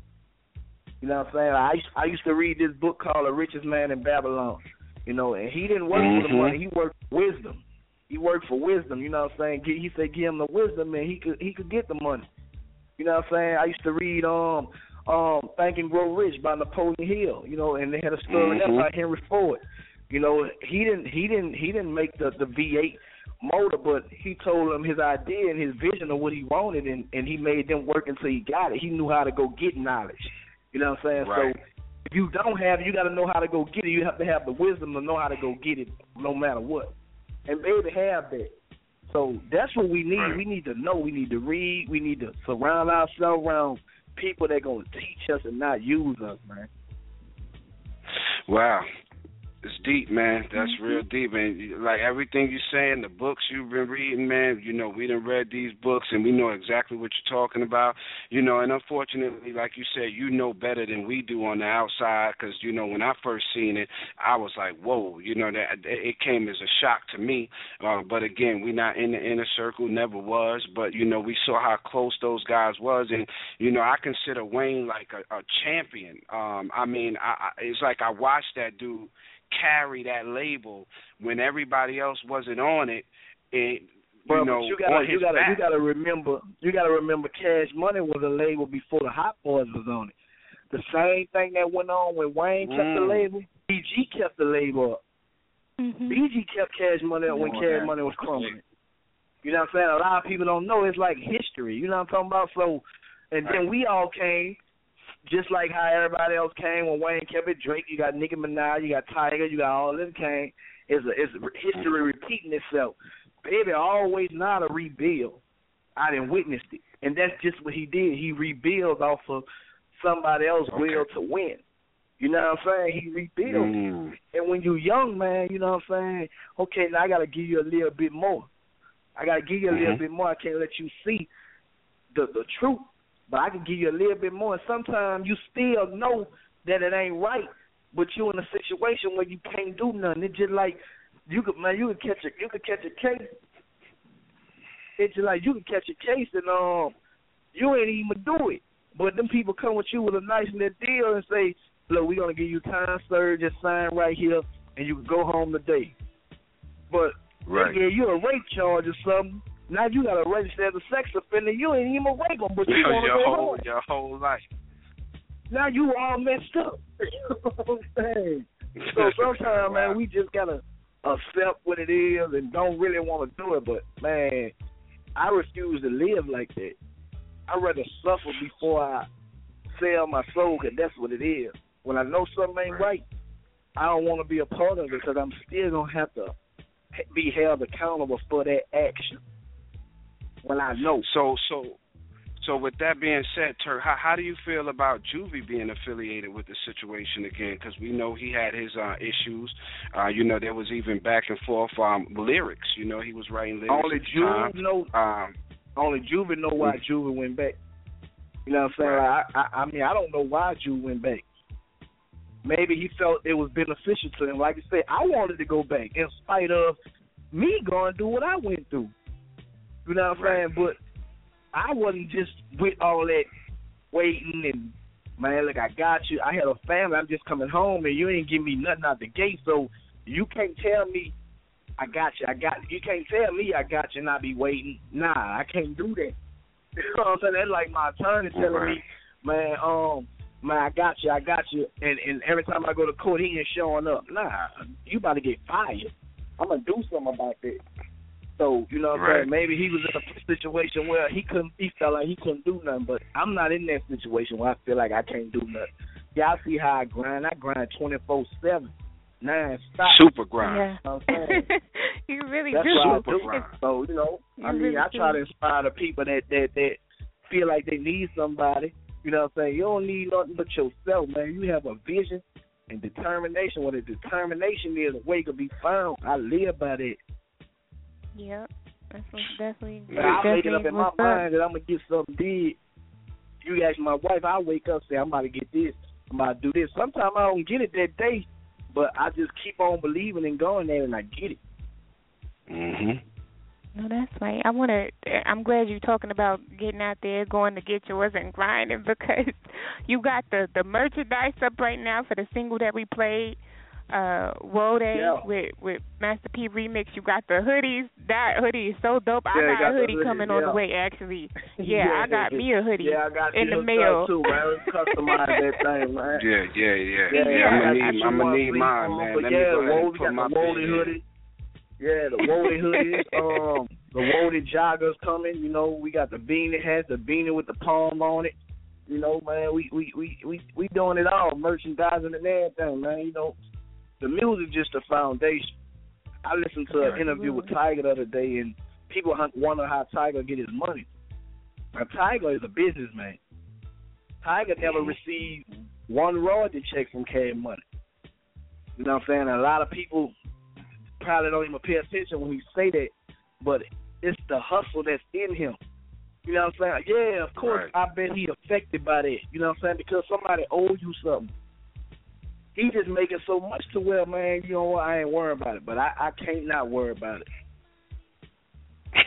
You know what I'm saying? I used, I used to read this book called The Richest Man in Babylon, you know, and he didn't work mm-hmm. for the money. He worked for wisdom. He worked for wisdom, you know what I'm saying? He said give him the wisdom and he could he could get the money. You know what I'm saying? I used to read um um Think and Grow Rich by Napoleon Hill, you know, and they had a story mm-hmm. there by Henry Ford. You know, he didn't he didn't he didn't make the, the V eight motor, but he told them his idea and his vision of what he wanted, and, and he made them work until he got it. He knew how to go get knowledge. You know what I'm saying? Right. So if you don't have it, you got to know how to go get it. You have to have the wisdom to know how to go get it no matter what. And Baby have that. So that's what we need. Right. We need to know. We need to read. We need to surround ourselves around people that are going to teach us and not use us, man. Wow. It's deep, man. That's mm-hmm. real deep. And like everything you're saying, the books you've been reading, man, you know, we done read these books and we know exactly what you're talking about. You know, and unfortunately, like you said, you know better than we do on the outside because, you know, when I first seen it, I was like, whoa, you know, that it came as a shock to me. Uh, but again, we not in the inner circle, never was. But, you know, we saw how close those guys was. And, you know, I consider Wayne like a, a champion. Um, I mean, I, I, it's like I watched that dude carry that label when everybody else wasn't on it. It But, know, but you gotta, on his you gotta, back. you gotta remember, you gotta remember, Cash Money was a label before the Hot Boys was on it. The same thing that went on when Wayne kept Mm. the label, B G kept the label up. Mm-hmm. B G kept Cash Money up when Oh, Cash man. Money was crumbling. You know what I'm saying? A lot of people don't know. It's like history. You know what I'm talking about? So, and then we all came, just like how everybody else came when Wayne kept it. Drake, you got Nicki Minaj, you got Tiger, you got all of them came. It's a, it's a history repeating itself. Baby, always not a rebuild. I done witnessed it. And that's just what he did. He rebuilds off of somebody else's Okay. will to win. You know what I'm saying? He rebuilds. Mm. And when you're young, man, you know what I'm saying? Okay, now I got to give you a little bit more. I got to give you a little Mhm. bit more. I can't let you see the the truth, but I can give you a little bit more. And sometimes you still know that it ain't right, but you're in a situation where you can't do nothing. It's just like you could, man, you could catch a you could catch a case. It's just like you could catch a case and um you ain't even do it, but them people come with you with a nice little deal and say, look, we're gonna give you time served, just sign right here, and you can go home today. But Right. yeah, you a rape charge or something. Now you got to register as a sex offender. You ain't even rape them, but you want to your go whole home. your whole life. Now you all messed up. You know what I'm saying? So sometimes, man, we just gotta accept what it is and don't really want to do it. But man, I refuse to live like that. I'd rather suffer before I sell my soul, because that's what it is. When I know something ain't right, I don't want to be a part of it, because I'm still gonna have to be held accountable for that action when I know. So, so, so with that being said, Turk, how how do you feel about Juvie being affiliated with the situation again? Because we know he had his uh, issues. Uh, you know, there was even back and forth um, lyrics. You know, he was writing lyrics. Only at the time. Juvie know. Um, only Juvie know why mm. Juvie went back. You know what I'm saying? Right. Like, I, I, I mean, I don't know why Juvie went back. Maybe he felt it was beneficial to him. Like I said, I wanted to go back in spite of me going through what I went through. You know what I'm Right. saying? But I wasn't just with all that waiting and, man, look, I got you. I had a family. I'm just coming home, and you ain't give me nothing out the gate, so you can't tell me I got you. I got you. You can't tell me I got you and I be waiting. Nah, I can't do that. You know what I'm saying? That's like my attorney telling Right. me, man, um, man, I got you, I got you, and and every time I go to court, he ain't showing up. Nah, you about to get fired. I'm gonna do something about that. So you know what I'm Right. saying? Maybe he was in a situation where he couldn't, he felt like he couldn't do nothing. But I'm not in that situation where I feel like I can't do nothing. Y'all see how I grind? I grind twenty-four seven, nine stop. Super grind. Yeah. You know what I'm saying? You really That's do. what I Super do. grind. So you know, You I mean, really I try do. to inspire the people that that that feel like they need somebody. You know what I'm saying? You don't need nothing but yourself, man. You have a vision and determination. What a determination is, a way to be found. I live by that. Yep. That's what's definitely. But I make it definitely up in my what's up. mind that I'm gonna get something big. You ask my wife, I wake up say I'm about to get this, I'm about to do this. Sometimes I don't get it that day, but I just keep on believing and going there, and I get it. Mhm. No, that's right. I want to. I'm glad you're talking about getting out there, going to get yours, and grinding, because you got the the merchandise up right now for the single that we played, uh, Woe Day Yeah. with with Master P remix. You got the hoodies. That hoodie is so dope. I Yeah, got, got a the hoodie hoodie, coming on yeah. the way. Actually, yeah, I got me a hoodie Yeah, I got in you the a mail too, man. Customize that thing, man. Yeah, yeah, yeah. Yeah, Yeah, I'm I gonna got need, you I'm gonna one, need please, mine, um, man. but Let yeah, me go the ahead and Wody put got my the Wody bid in. hoodie. Yeah, the Wody hoodies, um, the Wody joggers coming. You know, we got the beanie hats, the beanie with the palm on it. You know, man, we we we we, we doing it all, merchandising and everything, man. You know, the music just a foundation. I listened to an Right. interview with Tiger the other day, and people hunt- wonder how Tiger get his money. Now, Tiger is a businessman. Tiger never received one royalty check from Cash Money. You know what I'm saying? And a lot of people probably don't even pay attention when he say that, but it's the hustle that's in him. You know what I'm saying? Yeah, of course, Right. I bet he affected by that. You know what I'm saying? Because somebody owes you something. He just making so much to where, man, you know what, I ain't worried about it. But I, I can't not worry about it. I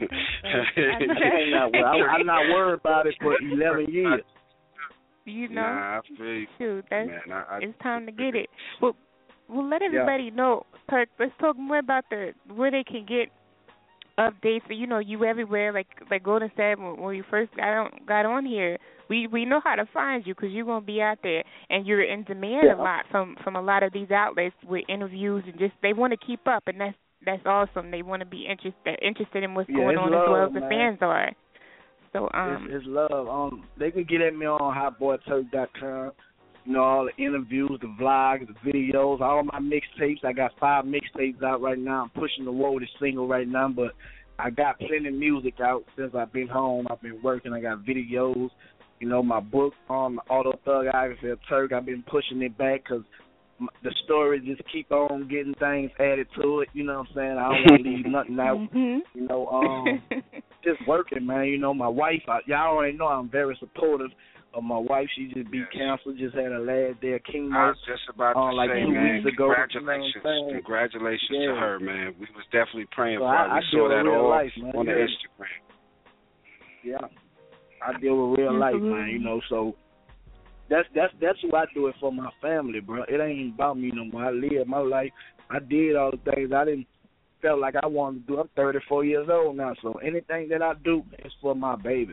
can't not worry. I, I'm not worried about it for eleven years. You know, Nah, I feel you. shoot, that's Man, I, I, it's time to get it. Well, well, let everybody know, Kirk. Let's talk more about the where they can get updates. You know, you everywhere. Like like Golden said when, when we first got on got on here, we we know how to find you because you're gonna be out there and you're in demand yeah. a lot from from a lot of these outlets with interviews and just they want to keep up, and that's that's awesome. They want to be interested interested in what's yeah, going on love, as well as the man. fans are. So um, it's, it's love. Um, they can get at me on hot boy turk dot com. You know, all the interviews, the vlogs, the videos, all my mixtapes. I got five mixtapes out right now. I'm pushing the Woe this single right now, but I got plenty of music out since I've been home. I've been working. I got videos. You know, my book on um, Auto Thug Iverson Turk. I've been pushing it back because the stories just keep on getting things added to it. You know what I'm saying? I don't want to leave nothing out. Mm-hmm. You know, um, just working, man. You know, my wife, I, y'all already know I'm very supportive. Uh, my wife, she just beat yes. cancer, just had her last day of chemo. I was just about to uh, like say, two man, weeks ago, congratulations, you know congratulations yeah. to her, man. We was definitely praying so for her. I, We I saw that all life, on yeah. the Instagram. Yeah, I deal with real life, man. You know, so that's that's that's who I do it for, my family, bro. It ain't about me no more. I live my life. I did all the things I didn't felt like I wanted to do. I'm thirty-four years old now, so anything that I do is for my babies.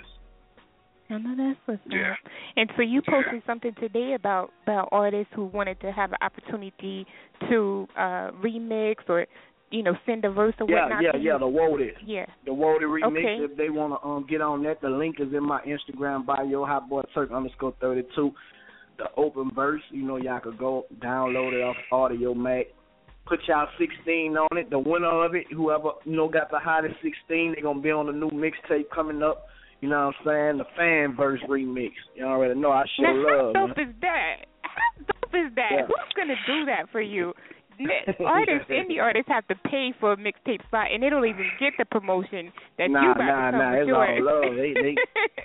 I know that's what's yeah. up. And so you posted yeah. something today about, about artists who wanted to have an opportunity to uh, remix or, you know, send a verse or yeah, whatnot. Yeah, yeah, yeah, the Woaded. Yeah. The Woaded remix, okay. if they want to um, get on that, the link is in my Instagram bio, hotboyturk underscore thirty-two. The open verse, you know, y'all could go download it off Audio Mac. Put y'all sixteen on it. The winner of it, whoever, you know, got the hottest sixteen, they're going to be on the new mixtape coming up. You know what I'm saying? The fan verse remix. You already know I show now, love. How dope man. is that? How dope is that? Yeah. Who's going to do that for you? Artists, indie artists have to pay for a mixtape spot, and they don't even get the promotion that nah, you got nah, to come nah. with It's yours. all love. They, they,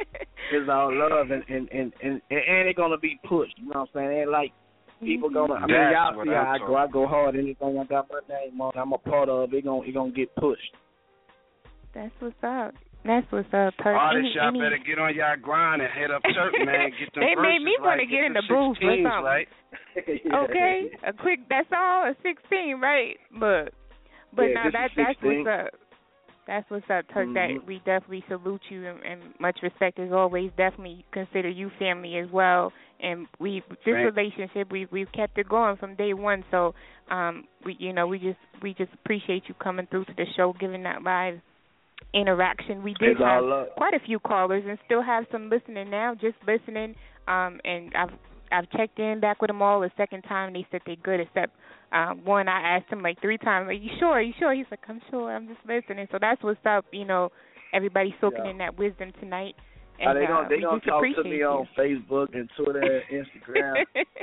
it's all love, and and and and, and it's gonna be pushed. You know what I'm saying? It ain't like people gonna. I mean, That's y'all see how I go. I go hard. Anything I got my name on, I'm a part of. It gonna it gonna get pushed. That's what's up. That's what's up, Turk. Artists, any, y'all any... better get on y'all grind and hit up Turk, man. Get them They verses made me right. want to get in the booth booth or something. Right? yeah. Okay, a quick. That's all. A sixteen, right? But but yeah, now that that's sixteen. what's up. That's what's up, Turk. Mm-hmm. That we definitely salute you and, and much respect as always. Definitely consider you family as well. And we this right. relationship we we've kept it going from day one. So um we you know we just we just appreciate you coming through to the show, giving that live interaction. We did it's have all quite a few callers and still have some listening now, just listening. Um, and I've I've checked in back with them all a second time, and they said they're good, except um, one I asked him like three times, are you sure, are you sure? He's like, I'm sure, I'm just listening. So that's what's up, you know, everybody soaking yeah. in that wisdom tonight. And, and they gonna, uh, they gonna talk to me you. on Facebook and Twitter and Instagram.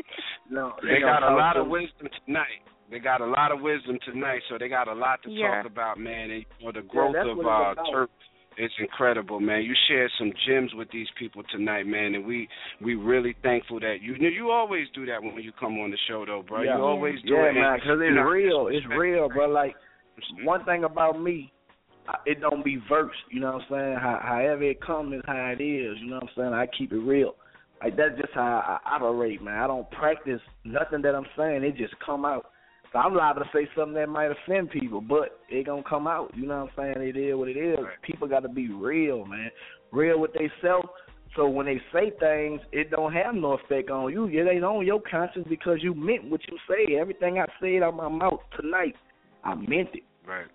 no, They, they got a lot of me. wisdom tonight. They got a lot of wisdom tonight, so they got a lot to yeah. talk about, man. And you know, the growth yeah, of uh, Turk is incredible, man. You shared some gems with these people tonight, man, and we we really thankful that you you always do that when you come on the show, though, bro. Yeah. You always do yeah, it, man, because it's you know, real. It's real, bro. Like one thing about me, it don't be versed. You know what I'm saying? How, however it comes is how it is. You know what I'm saying? I keep it real. Like that's just how I operate, man. I don't practice nothing that I'm saying. It just come out. So I'm liable to say something that might offend people, but it gonna come out. You know what I'm saying? It is what it is. People got to be real, man. Real with they self. So when they say things, it don't have no effect on you. It ain't on your conscience because you meant what you say. Everything I said out my mouth tonight, I meant it. Right.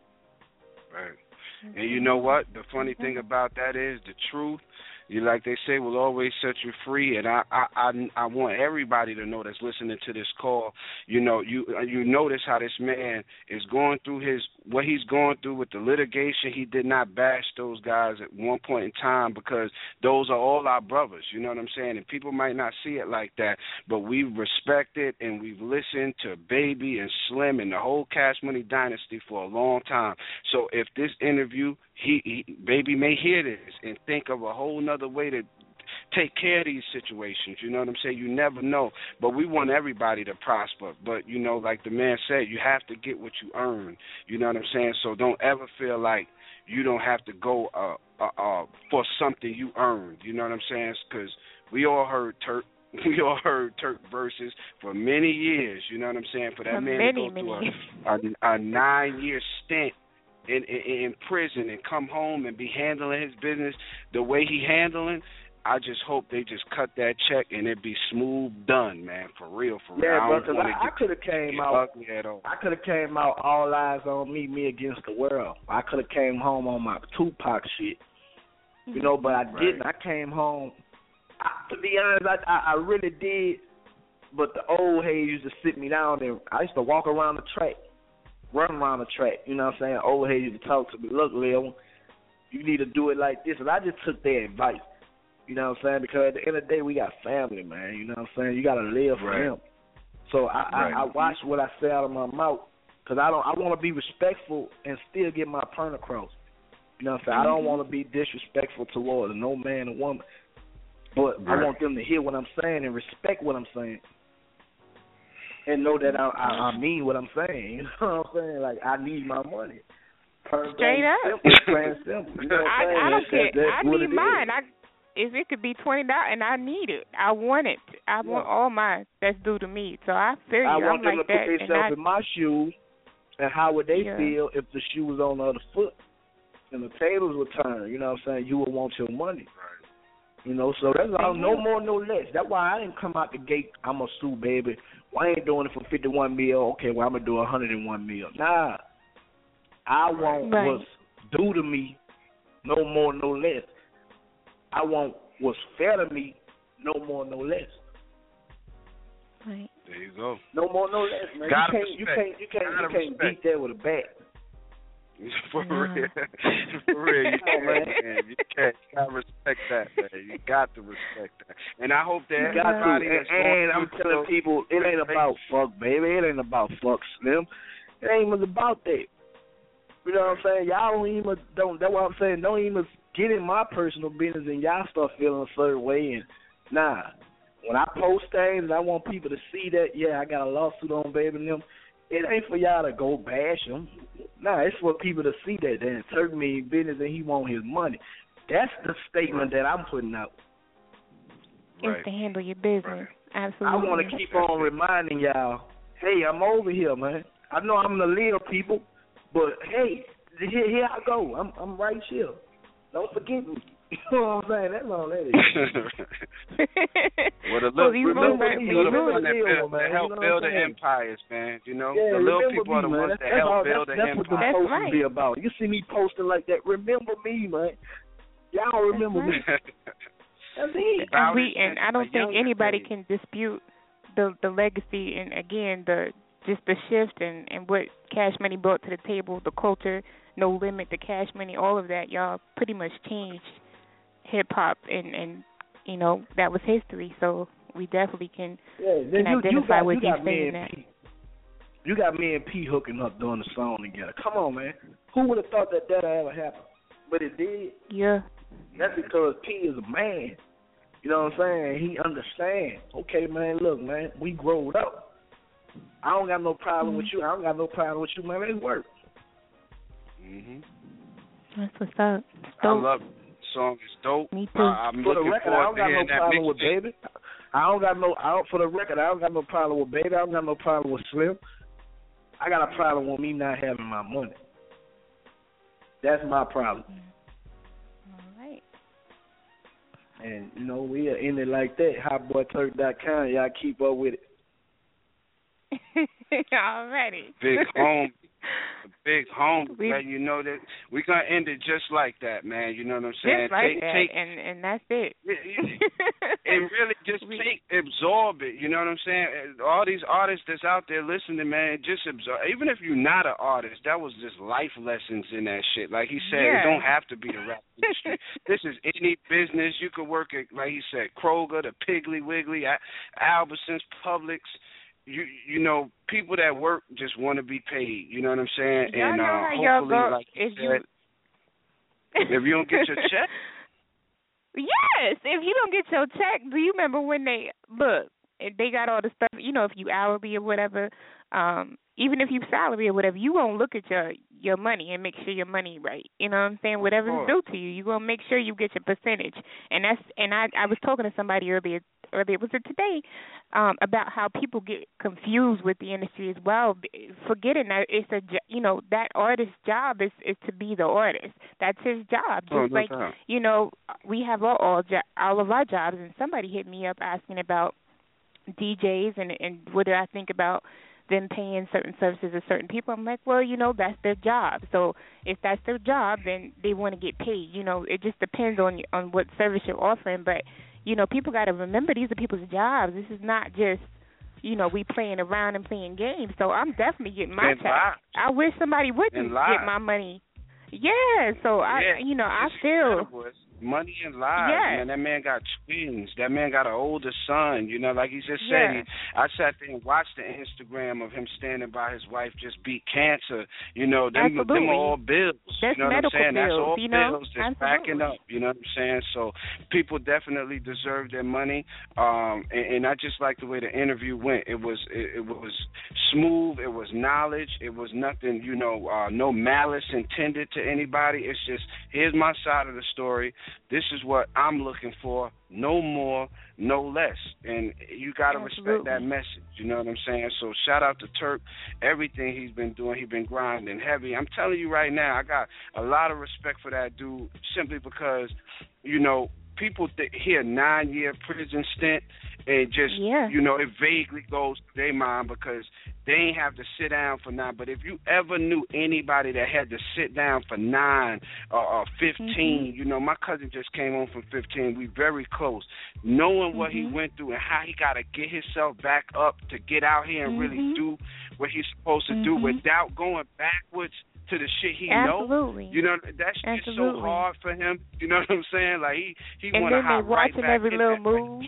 Right. And you know what? The funny thing about that is the truth. You like they say will always set you free, and I, I I I want everybody to know that's listening to this call. You know, you you notice how this man is going through his what he's going through with the litigation. He did not bash those guys at one point in time because those are all our brothers. You know what I'm saying? And people might not see it like that, but we've respected and we've listened to Baby and Slim and the whole Cash Money dynasty for a long time. So if this interview, he, he Baby may hear this and think of a whole nother way to take care of these situations. You know what I'm saying? You never know. But we want everybody to prosper. But, you know, like the man said, you have to get what you earn. You know what I'm saying? So don't ever feel like you don't have to go uh, uh, uh, for something you earned. You know what I'm saying? Because we all heard Turk. We all heard Turk verses for many years. You know what I'm saying? For that for man many, to go many through a, a, a nine-year stint in, in in prison and come home and be handling his business the way he handling, I just hope they just cut that check and it be smooth done, man, for real, for real. Yeah, I bro, don't because wanna I, I get- could have came get out. ugly at all. I could have came out all eyes on me, me against the world. I could have came home on my Tupac shit, you know, but I didn't. I came home. I, to be honest, I, I I really did. But the old head used to sit me down and I used to walk around the track, run around the track. You know what I'm saying? Old head used to talk to me. Look, Lil, you need to do it like this, and I just took their advice. You know what I'm saying? Because at the end of the day, we got family, man. You know what I'm saying? You got to live for Right. them. So I, Right. I, I watch what I say out of my mouth because I don't. I want to be respectful and still get my point across. You know what I'm saying? I don't want to be disrespectful towards no man or woman, but I Right. want them to hear what I'm saying and respect what I'm saying, and know that I, I, I mean what I'm saying. You know what I'm saying? Like I need my money. Plain Straight up. simple, plain simple. You know what I'm saying? I, I don't That's- care. that's I what need it is. mine. I if it could be twenty dollars and I need it, I want it. I want all mine that's due to me. So I feel you. I I'm want them like to that, put and themselves I, in my shoes, and how would they Yeah. feel if the shoe was on the other foot and the tables were turned? You know what I'm saying? You would want your money. You know, so that's all. No more, no less. That's why I didn't come out the gate. I'm a sue, baby. Well, I ain't doing it for fifty-one mil. Okay, well I'm gonna do one hundred one mil. Nah, I want Right. what's due to me. No more, no less. I want what's fair to me. No more, no less. Right. There you go. No more, no less, man. Gotta you can't, you respect. can't, you can't, Gotta you can't respect. beat that with a bat. For real. For real. You Come on, can't, man. man. You can't. You gotta respect that, man. You got to respect that. And I hope that You got to. everybody And, that's going and I'm through telling this- people, it ain't about fuck, baby. It ain't about fuck, Slim. It ain't even about that. You know what I'm saying? Y'all don't even don't. That's what I'm saying. Don't even get in my personal business, and y'all start feeling a certain way. And nah, when I post things, and I want people to see that. Yeah, I got a lawsuit on, baby, and them. It ain't for y'all to go bash them. Nah, it's for people to see that that certain me business, and he want his money. That's the statement that I'm putting out. It's to handle your business. Absolutely. I want to keep on reminding y'all, hey, I'm over here, man. I know I'm the little people, but hey, here, here I go. I'm, I'm right here. Don't forget me. You know what I'm saying? That's all that is. Well, the Well, little, these remember, little you know, the remember people that, the build, deal, man, that you help know what build I'm the saying? empires, man. You know, Yeah, the little remember people are the me, man. ones That's, that that's help all, build that's, the that's what the empire. post right. be about. You see me posting like that, remember me, man. Y'all remember me. That's it. And we and I A don't think younger anybody age. can dispute the the legacy and again the just the shift and, and what Cash Money brought to the table, the culture, No Limit, the Cash Money, all of that. Y'all pretty much changed hip hop and and you know that was history. So we definitely can Yeah, then can you, you identify got, with you you got me saying and that. P. You got me and P hooking up doing the song together. Come on, man. Who would have thought that that ever happened? But it did. Yeah. That's because P is a man. You know what I'm saying? He understands. Okay, man, look, man, we growed up. I don't got no problem Mm-hmm. with you. I don't got no problem with you, man. Let's work. hmm That's what's up. It's I dope. love it. The song is dope. Me too. I, I'm For the looking record, I don't forward to got no hearing that problem with mixtape. Baby. I don't got no. I don't, for the record, I don't got no problem with Baby. I don't got no problem with Slim. I got a problem with me not having my money. That's my problem. All right. And you know we are in it like that. hot boy turk dot com. Y'all keep up with it. Already. Big home. A big home, We- man. You know that we're gonna end it just like that, man. You know what I'm saying? Just like take, that, take, and and that's it. and really just We- take, absorb it. You know what I'm saying? All these artists that's out there listening, man, just absorb. Even if you're not an artist, that was just life lessons in that shit. Like he said, Yeah. it don't have to be the rap industry. This is any business. You could work at, like he said, Kroger, the Piggly Wiggly, Al- Albertsons, Publix. You you know, people that work just want to be paid. You know what I'm saying? Y'all and know uh, how y'all hopefully, go like you if said, you if you don't get your check. Yes, if you don't get your check, do you remember when they look? If they got all the stuff, you know, if you hourly or whatever, um, even if you salary or whatever, you gonna look at your your money and make sure your money right. You know what I'm saying? Whatever's due to you, you gonna make sure you get your percentage. And that's and I I was talking to somebody earlier earlier, was it today, um, about how people get confused with the industry as well, forgetting that it's a, you know, that artist's job is, is to be the artist. That's his job. Just oh, no like, doubt. you know, we have all, all, jo- all of our jobs, and somebody hit me up asking about D Js and, and what do I think about them paying certain services to certain people. I'm like, well, you know, that's their job. So if that's their job, then they want to get paid. You know, it just depends on on what service you're offering. But, you know, people got to remember these are people's jobs. This is not just, you know, we playing around and playing games. So I'm definitely getting my check. I wish somebody wouldn't get my money. Yeah, so I, yeah, you know, I feel... Money and lives, yes. man. That man got twins. That man got an older son. You know, like he just yeah. said, he, I sat there and watched the Instagram of him standing by his wife just beat cancer. You know, them, them are all bills. That's you know what I'm saying? Bills, That's all you know? bills that's backing up. You know what I'm saying? So people definitely deserve their money. Um, and, and I just like the way the interview went. It was it, it was smooth. It was knowledge. It was nothing, you know, uh, no malice intended to anybody. It's just, here's my side of the story. This is what I'm looking for, no more, no less. And you got to respect that message, you know what I'm saying? So shout out to Turk, everything he's been doing. He's been grinding heavy. I'm telling you right now, I got a lot of respect for that dude simply because, you know, people th- hear nine-year prison stint and just, yeah. you know, it vaguely goes to their mind because they ain't have to sit down for nine. But if you ever knew anybody that had to sit down for nine or, or fifteen, mm-hmm. you know, my cousin just came home from fifteen. We very close. Knowing what mm-hmm. he went through and how he got to get himself back up to get out here and mm-hmm. really do what he's supposed to mm-hmm. do without going backwards to the shit he Absolutely. know. You know, that shit's so hard for him. You know what I'm saying? Like, he, he want to hop right back every in little that, move.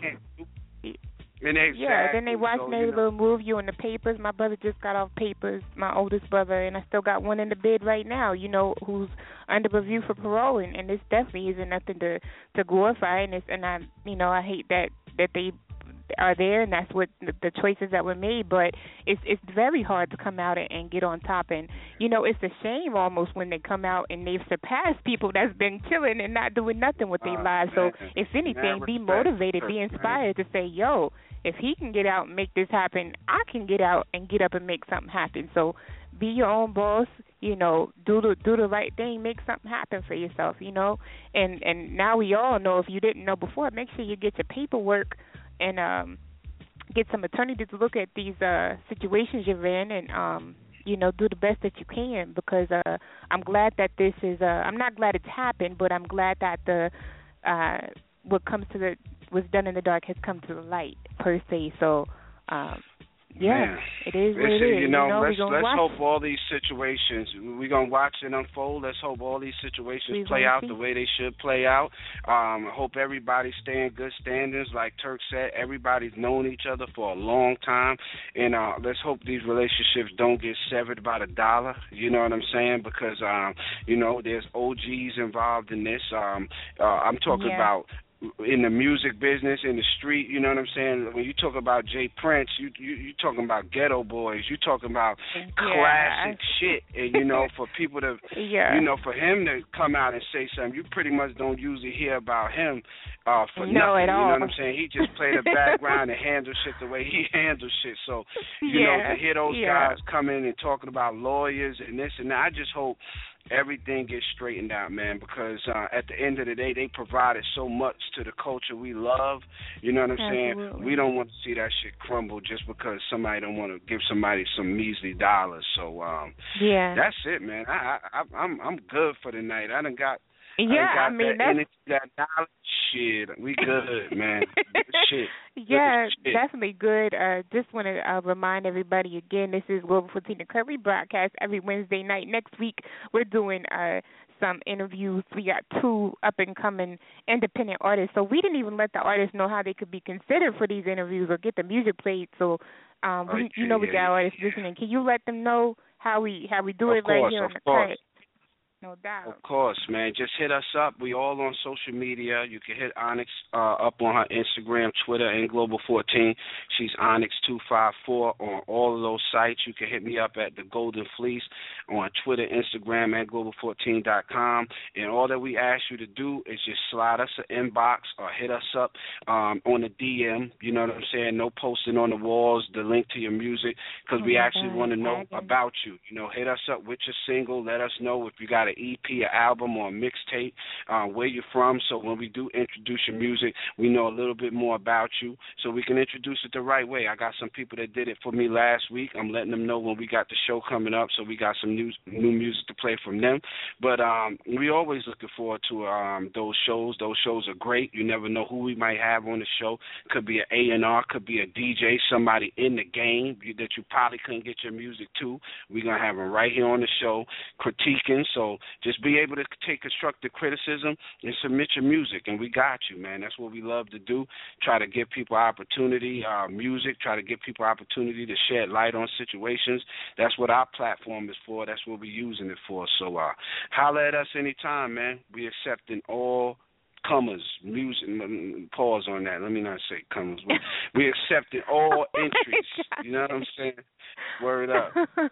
And exactly, yeah, then they watching so, every know. little move. You in the papers. My brother just got off papers, my oldest brother, and I still got one in the bed right now, you know, who's under review for parole, and, and this definitely isn't nothing to, to glorify, and, it's, and I, you know, I hate that, that they are there, and that's what the, the choices that were made, but it's it's very hard to come out and, and get on top, and, you know, it's a shame almost when they come out and they've surpassed people that's been chilling and not doing nothing with their uh, lives, man. so if anything, man, be motivated, be inspired man. to say, yo, if he can get out and make this happen, I can get out and get up and make something happen. So be your own boss, you know, do the do the right thing, make something happen for yourself, you know. And and now we all know, if you didn't know before, make sure you get your paperwork and um get some attorneys to look at these uh situations you're in and um you know, do the best that you can, because uh I'm glad that this is uh I'm not glad it's happened, but I'm glad that the uh what comes to the what's done in the dark has come to the light per se. So, um, yeah, Man. it is what Listen, it is. You know, you know let's let's watch. hope it. all these situations we're gonna watch it unfold. Let's hope all these situations we play out see. the way they should play out. Um, I hope everybody stay in good standings. Like Turk said, everybody's known each other for a long time, and uh, let's hope these relationships don't get severed by the dollar. You know what I'm saying? Because um, you know, there's O Gs involved in this. Um, uh, I'm talking yeah. about. In the music business, in the street, you know what I'm saying? When you talk about Jay Prince, you you you talking about Ghetto Boys, you talking about yeah. classic shit, and you know, for people to, yeah. you know, for him to come out and say something, you pretty much don't usually hear about him uh, for no, nothing. At all. You know what I'm saying? He just played the background and handled shit the way he handles shit. So, you yeah. know, to hear those yeah. guys come in and talking about lawyers and this and that, I just hope everything gets straightened out, man, because uh, at the end of the day, they provided so much to the culture we love. You know what I'm Absolutely. saying? We don't want to see that shit crumble just because somebody don't want to give somebody some measly dollars. So um, yeah, that's it, man. I, I, I'm I'm good for the night. I done got yeah. I, got I mean that that's energy, that knowledge. Shit, we good, man. Shit. Yeah, shit. definitely good. Uh, just want to uh, remind everybody again, this is Global for Tina Curry broadcast every Wednesday night. Next week, we're doing uh, some interviews. We got two up-and-coming independent artists. So we didn't even let the artists know how they could be considered for these interviews or get the music played. So um, we, you know we got artists listening. Can you let them know how we how we do of it course, right here of on the course. cut? No doubt. Of course, man. Just hit us up. We all on social media. You can hit Onyx uh, up on her Instagram, Twitter, and Global fourteen. She's Onyx two five four on all of those sites. You can hit me up at The Golden Fleece on Twitter, Instagram, and global fourteen dot com. And all that we ask you to do is just slide us an inbox or hit us up um, on the D M. You know what I'm saying? No posting on the walls, the link to your music, because we actually want to know about you. You know, hit us up with your single. Let us know if you got an E P, an album, or a mixtape, uh, where you're from. So when we do introduce your music, we know a little bit more about you, so we can introduce it the right way. I got some people that did it for me last week. I'm letting them know when we got the show coming up, so we got some new new music to play from them. But um, we always looking forward to um, those shows. Those shows are great. You never know who we might have on the show. Could be an A and R, could be a D J, somebody in the game that you probably couldn't get your music to. We're going to have them right here on the show critiquing. So just be able to take constructive criticism and submit your music, and we got you, man. That's what we love to do. Try to give people opportunity, uh, music, try to give people opportunity to shed light on situations. That's what our platform is for. That's what we're using it for. So uh, holler at us anytime, man. We accepting all comers, music, pause on that. Let me not say comers. We, we accepted all entries. You know what I'm saying? Word up.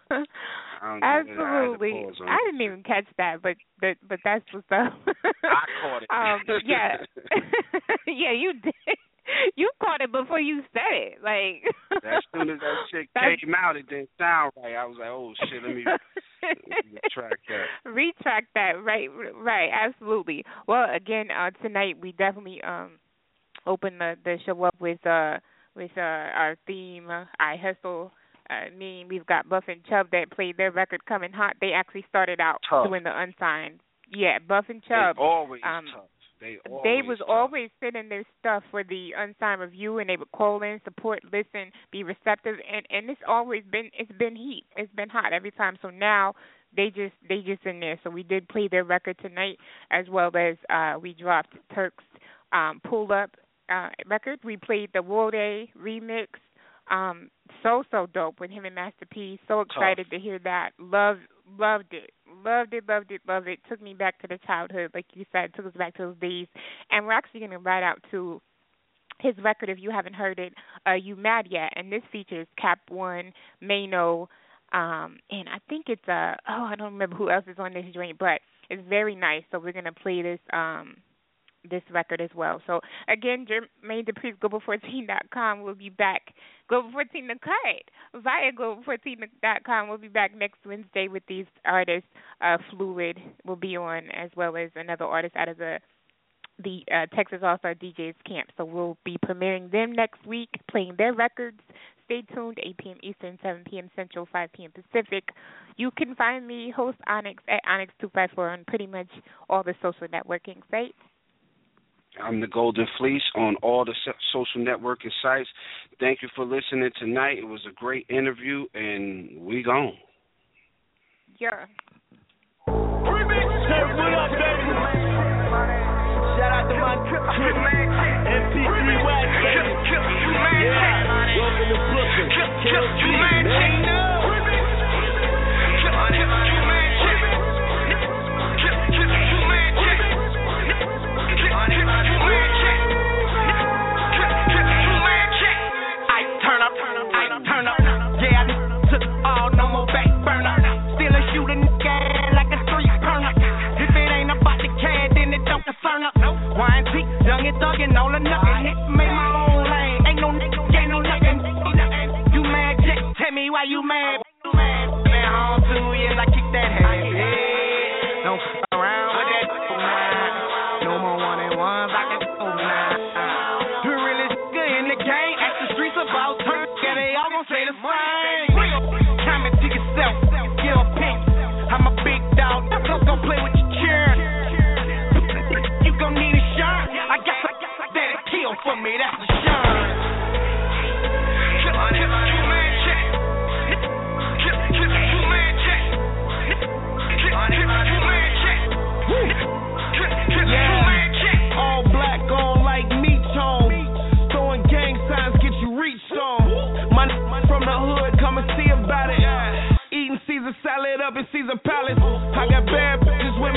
Absolutely. I, I didn't even catch that, but but, but that's what's up. I caught it. um, yeah. yeah, you did. You caught it before you said it. Like as soon as that shit came out, it didn't sound right. I was like, oh shit, let me retract that. Retract that, right, right, absolutely. Well, again, uh, tonight we definitely um open the, the show up with uh with uh, our theme, uh, I Hustle. I mean, we've got Buff and Chubb that played their record Coming Hot. They actually started out tough. doing the unsigned. Yeah, Buff and Chubb. They always um, tough. They, always they was tough. always sending their stuff for the unsigned review, and they would call in, support, listen, be receptive, and and it's always been it's been heat. It's been hot every time. So now they just they just in there. So we did play their record tonight, as well as uh, we dropped Turk's um, Pull Up uh, record. We played the Wode remix. Um, so so dope with him and Master P. So excited Tough. to hear that. Loved loved it. Loved it, loved it, loved it. Took me back to the childhood, like you said. Took us back to those days. And we're actually going to ride out to his record, if you haven't heard it, uh, You Mad Yet? And this features Cap One, Mano, um, and I think it's, uh, oh, I don't remember who else is on this joint, but it's very nice. So we're going to play this um, this record as well. So, again, Jermaine Dupri, global fourteen dot com. We'll be back. Global fourteen The Cut via global fourteen dot com. We'll be back next Wednesday with these artists. Uh, Fluid will be on, as well as another artist out of the the uh, Texas All-Star D Js camp. So we'll be premiering them next week, playing their records. Stay tuned, eight p.m. Eastern, seven p.m. Central, five p.m. Pacific. You can find me, host Onyx, at Onyx two five four on pretty much all the social networking sites. I'm the Golden Fleece on all the social networking sites. Thank you for listening tonight. It was a great interview, and we gone. Yeah. What up, baby? Shout out to my M P three Wax, baby. Yeah. Welcome to Brooklyn. Kill Street, man. Thuggin' all or nothing, hit me my own lane. Ain't no nigga, ain't no nothing. You mad, Jack? Tell me why you mad. Been home two years, I kick that head. Don't f around with that. No more one and ones, I can go now. The realest nigga in the game, ask the streets about turn. Yeah, they all gon' say the same. Comment to yourself, get a pick. I'm a big dog, don't play with your chair. You gon' need a shot. I got for me, that's a shine. Yeah, all black on like meat tone. Throwing gang signs get you reached on. My from the hood, come and see about it. Eating Caesar salad up in Caesar Palace. I got bad bitches with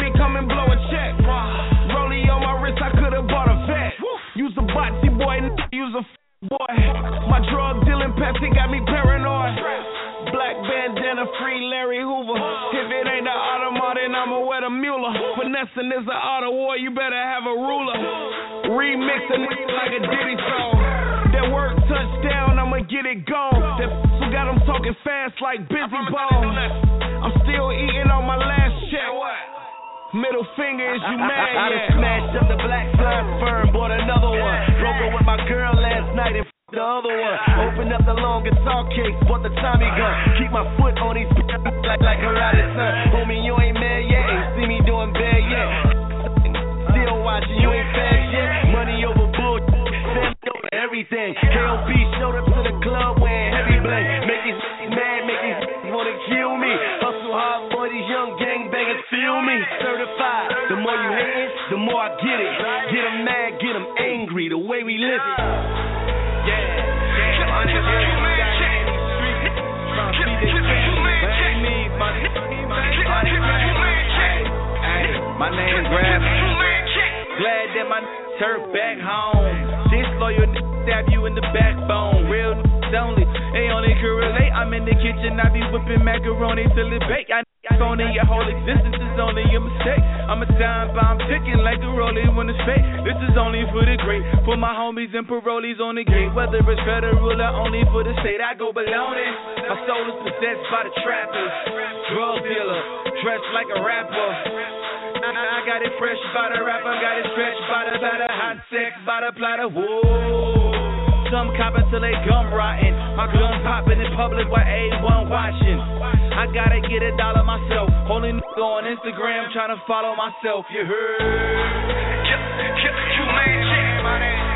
finessing is an art of war, you better have a ruler. Remixing it like a Diddy song. That work touchdown, I'ma get it gone. That f*** got them talking fast like Busy Bone. I'm still eating on my last check. Middle finger, is you mad I, I, I yet? done smashed up the black slime firm, bought another one. Broke up with my girl last night and f***ed the other one. Opened up the long guitar case, bought the Tommy gun. Keep my foot on these like like karate son. Homie, you ain't mad yet, ain't see me doing bad yet. Still watching, you ain't fast yet. Money over bull, Sam over everything. K O B showed up to the club wearing heavy bling. Make these mad, make these wanna kill me. Hustle hard for these young gangbangers, feel me. Certified, the more you hating, the more I get it. Get them mad, get them angry, the way we live it. Yeah, yeah, my nigga, my name Grab. Glad that my turf back home. This loyal stab you in the backbone. Real only, they only correlate. I'm in the kitchen, I be whipping macaroni till it bake. I phony, your whole existence is only a mistake. I'm a time bomb ticking like a rollie when it's fake. This is only for the great, for my homies and parolees on the gate. Whether it's federal or only for the state, I go baloney. My soul is possessed by the trappers, drug dealer, dressed like a rapper. I got it fresh by the rapper, got it stretched by the batter, hot sex by the platter. Whoa. Some copping till they gum rotten. My gun popping in public while A one watching. I gotta get a dollar myself. Holding on Instagram trying to follow myself. You heard? You man, check my name.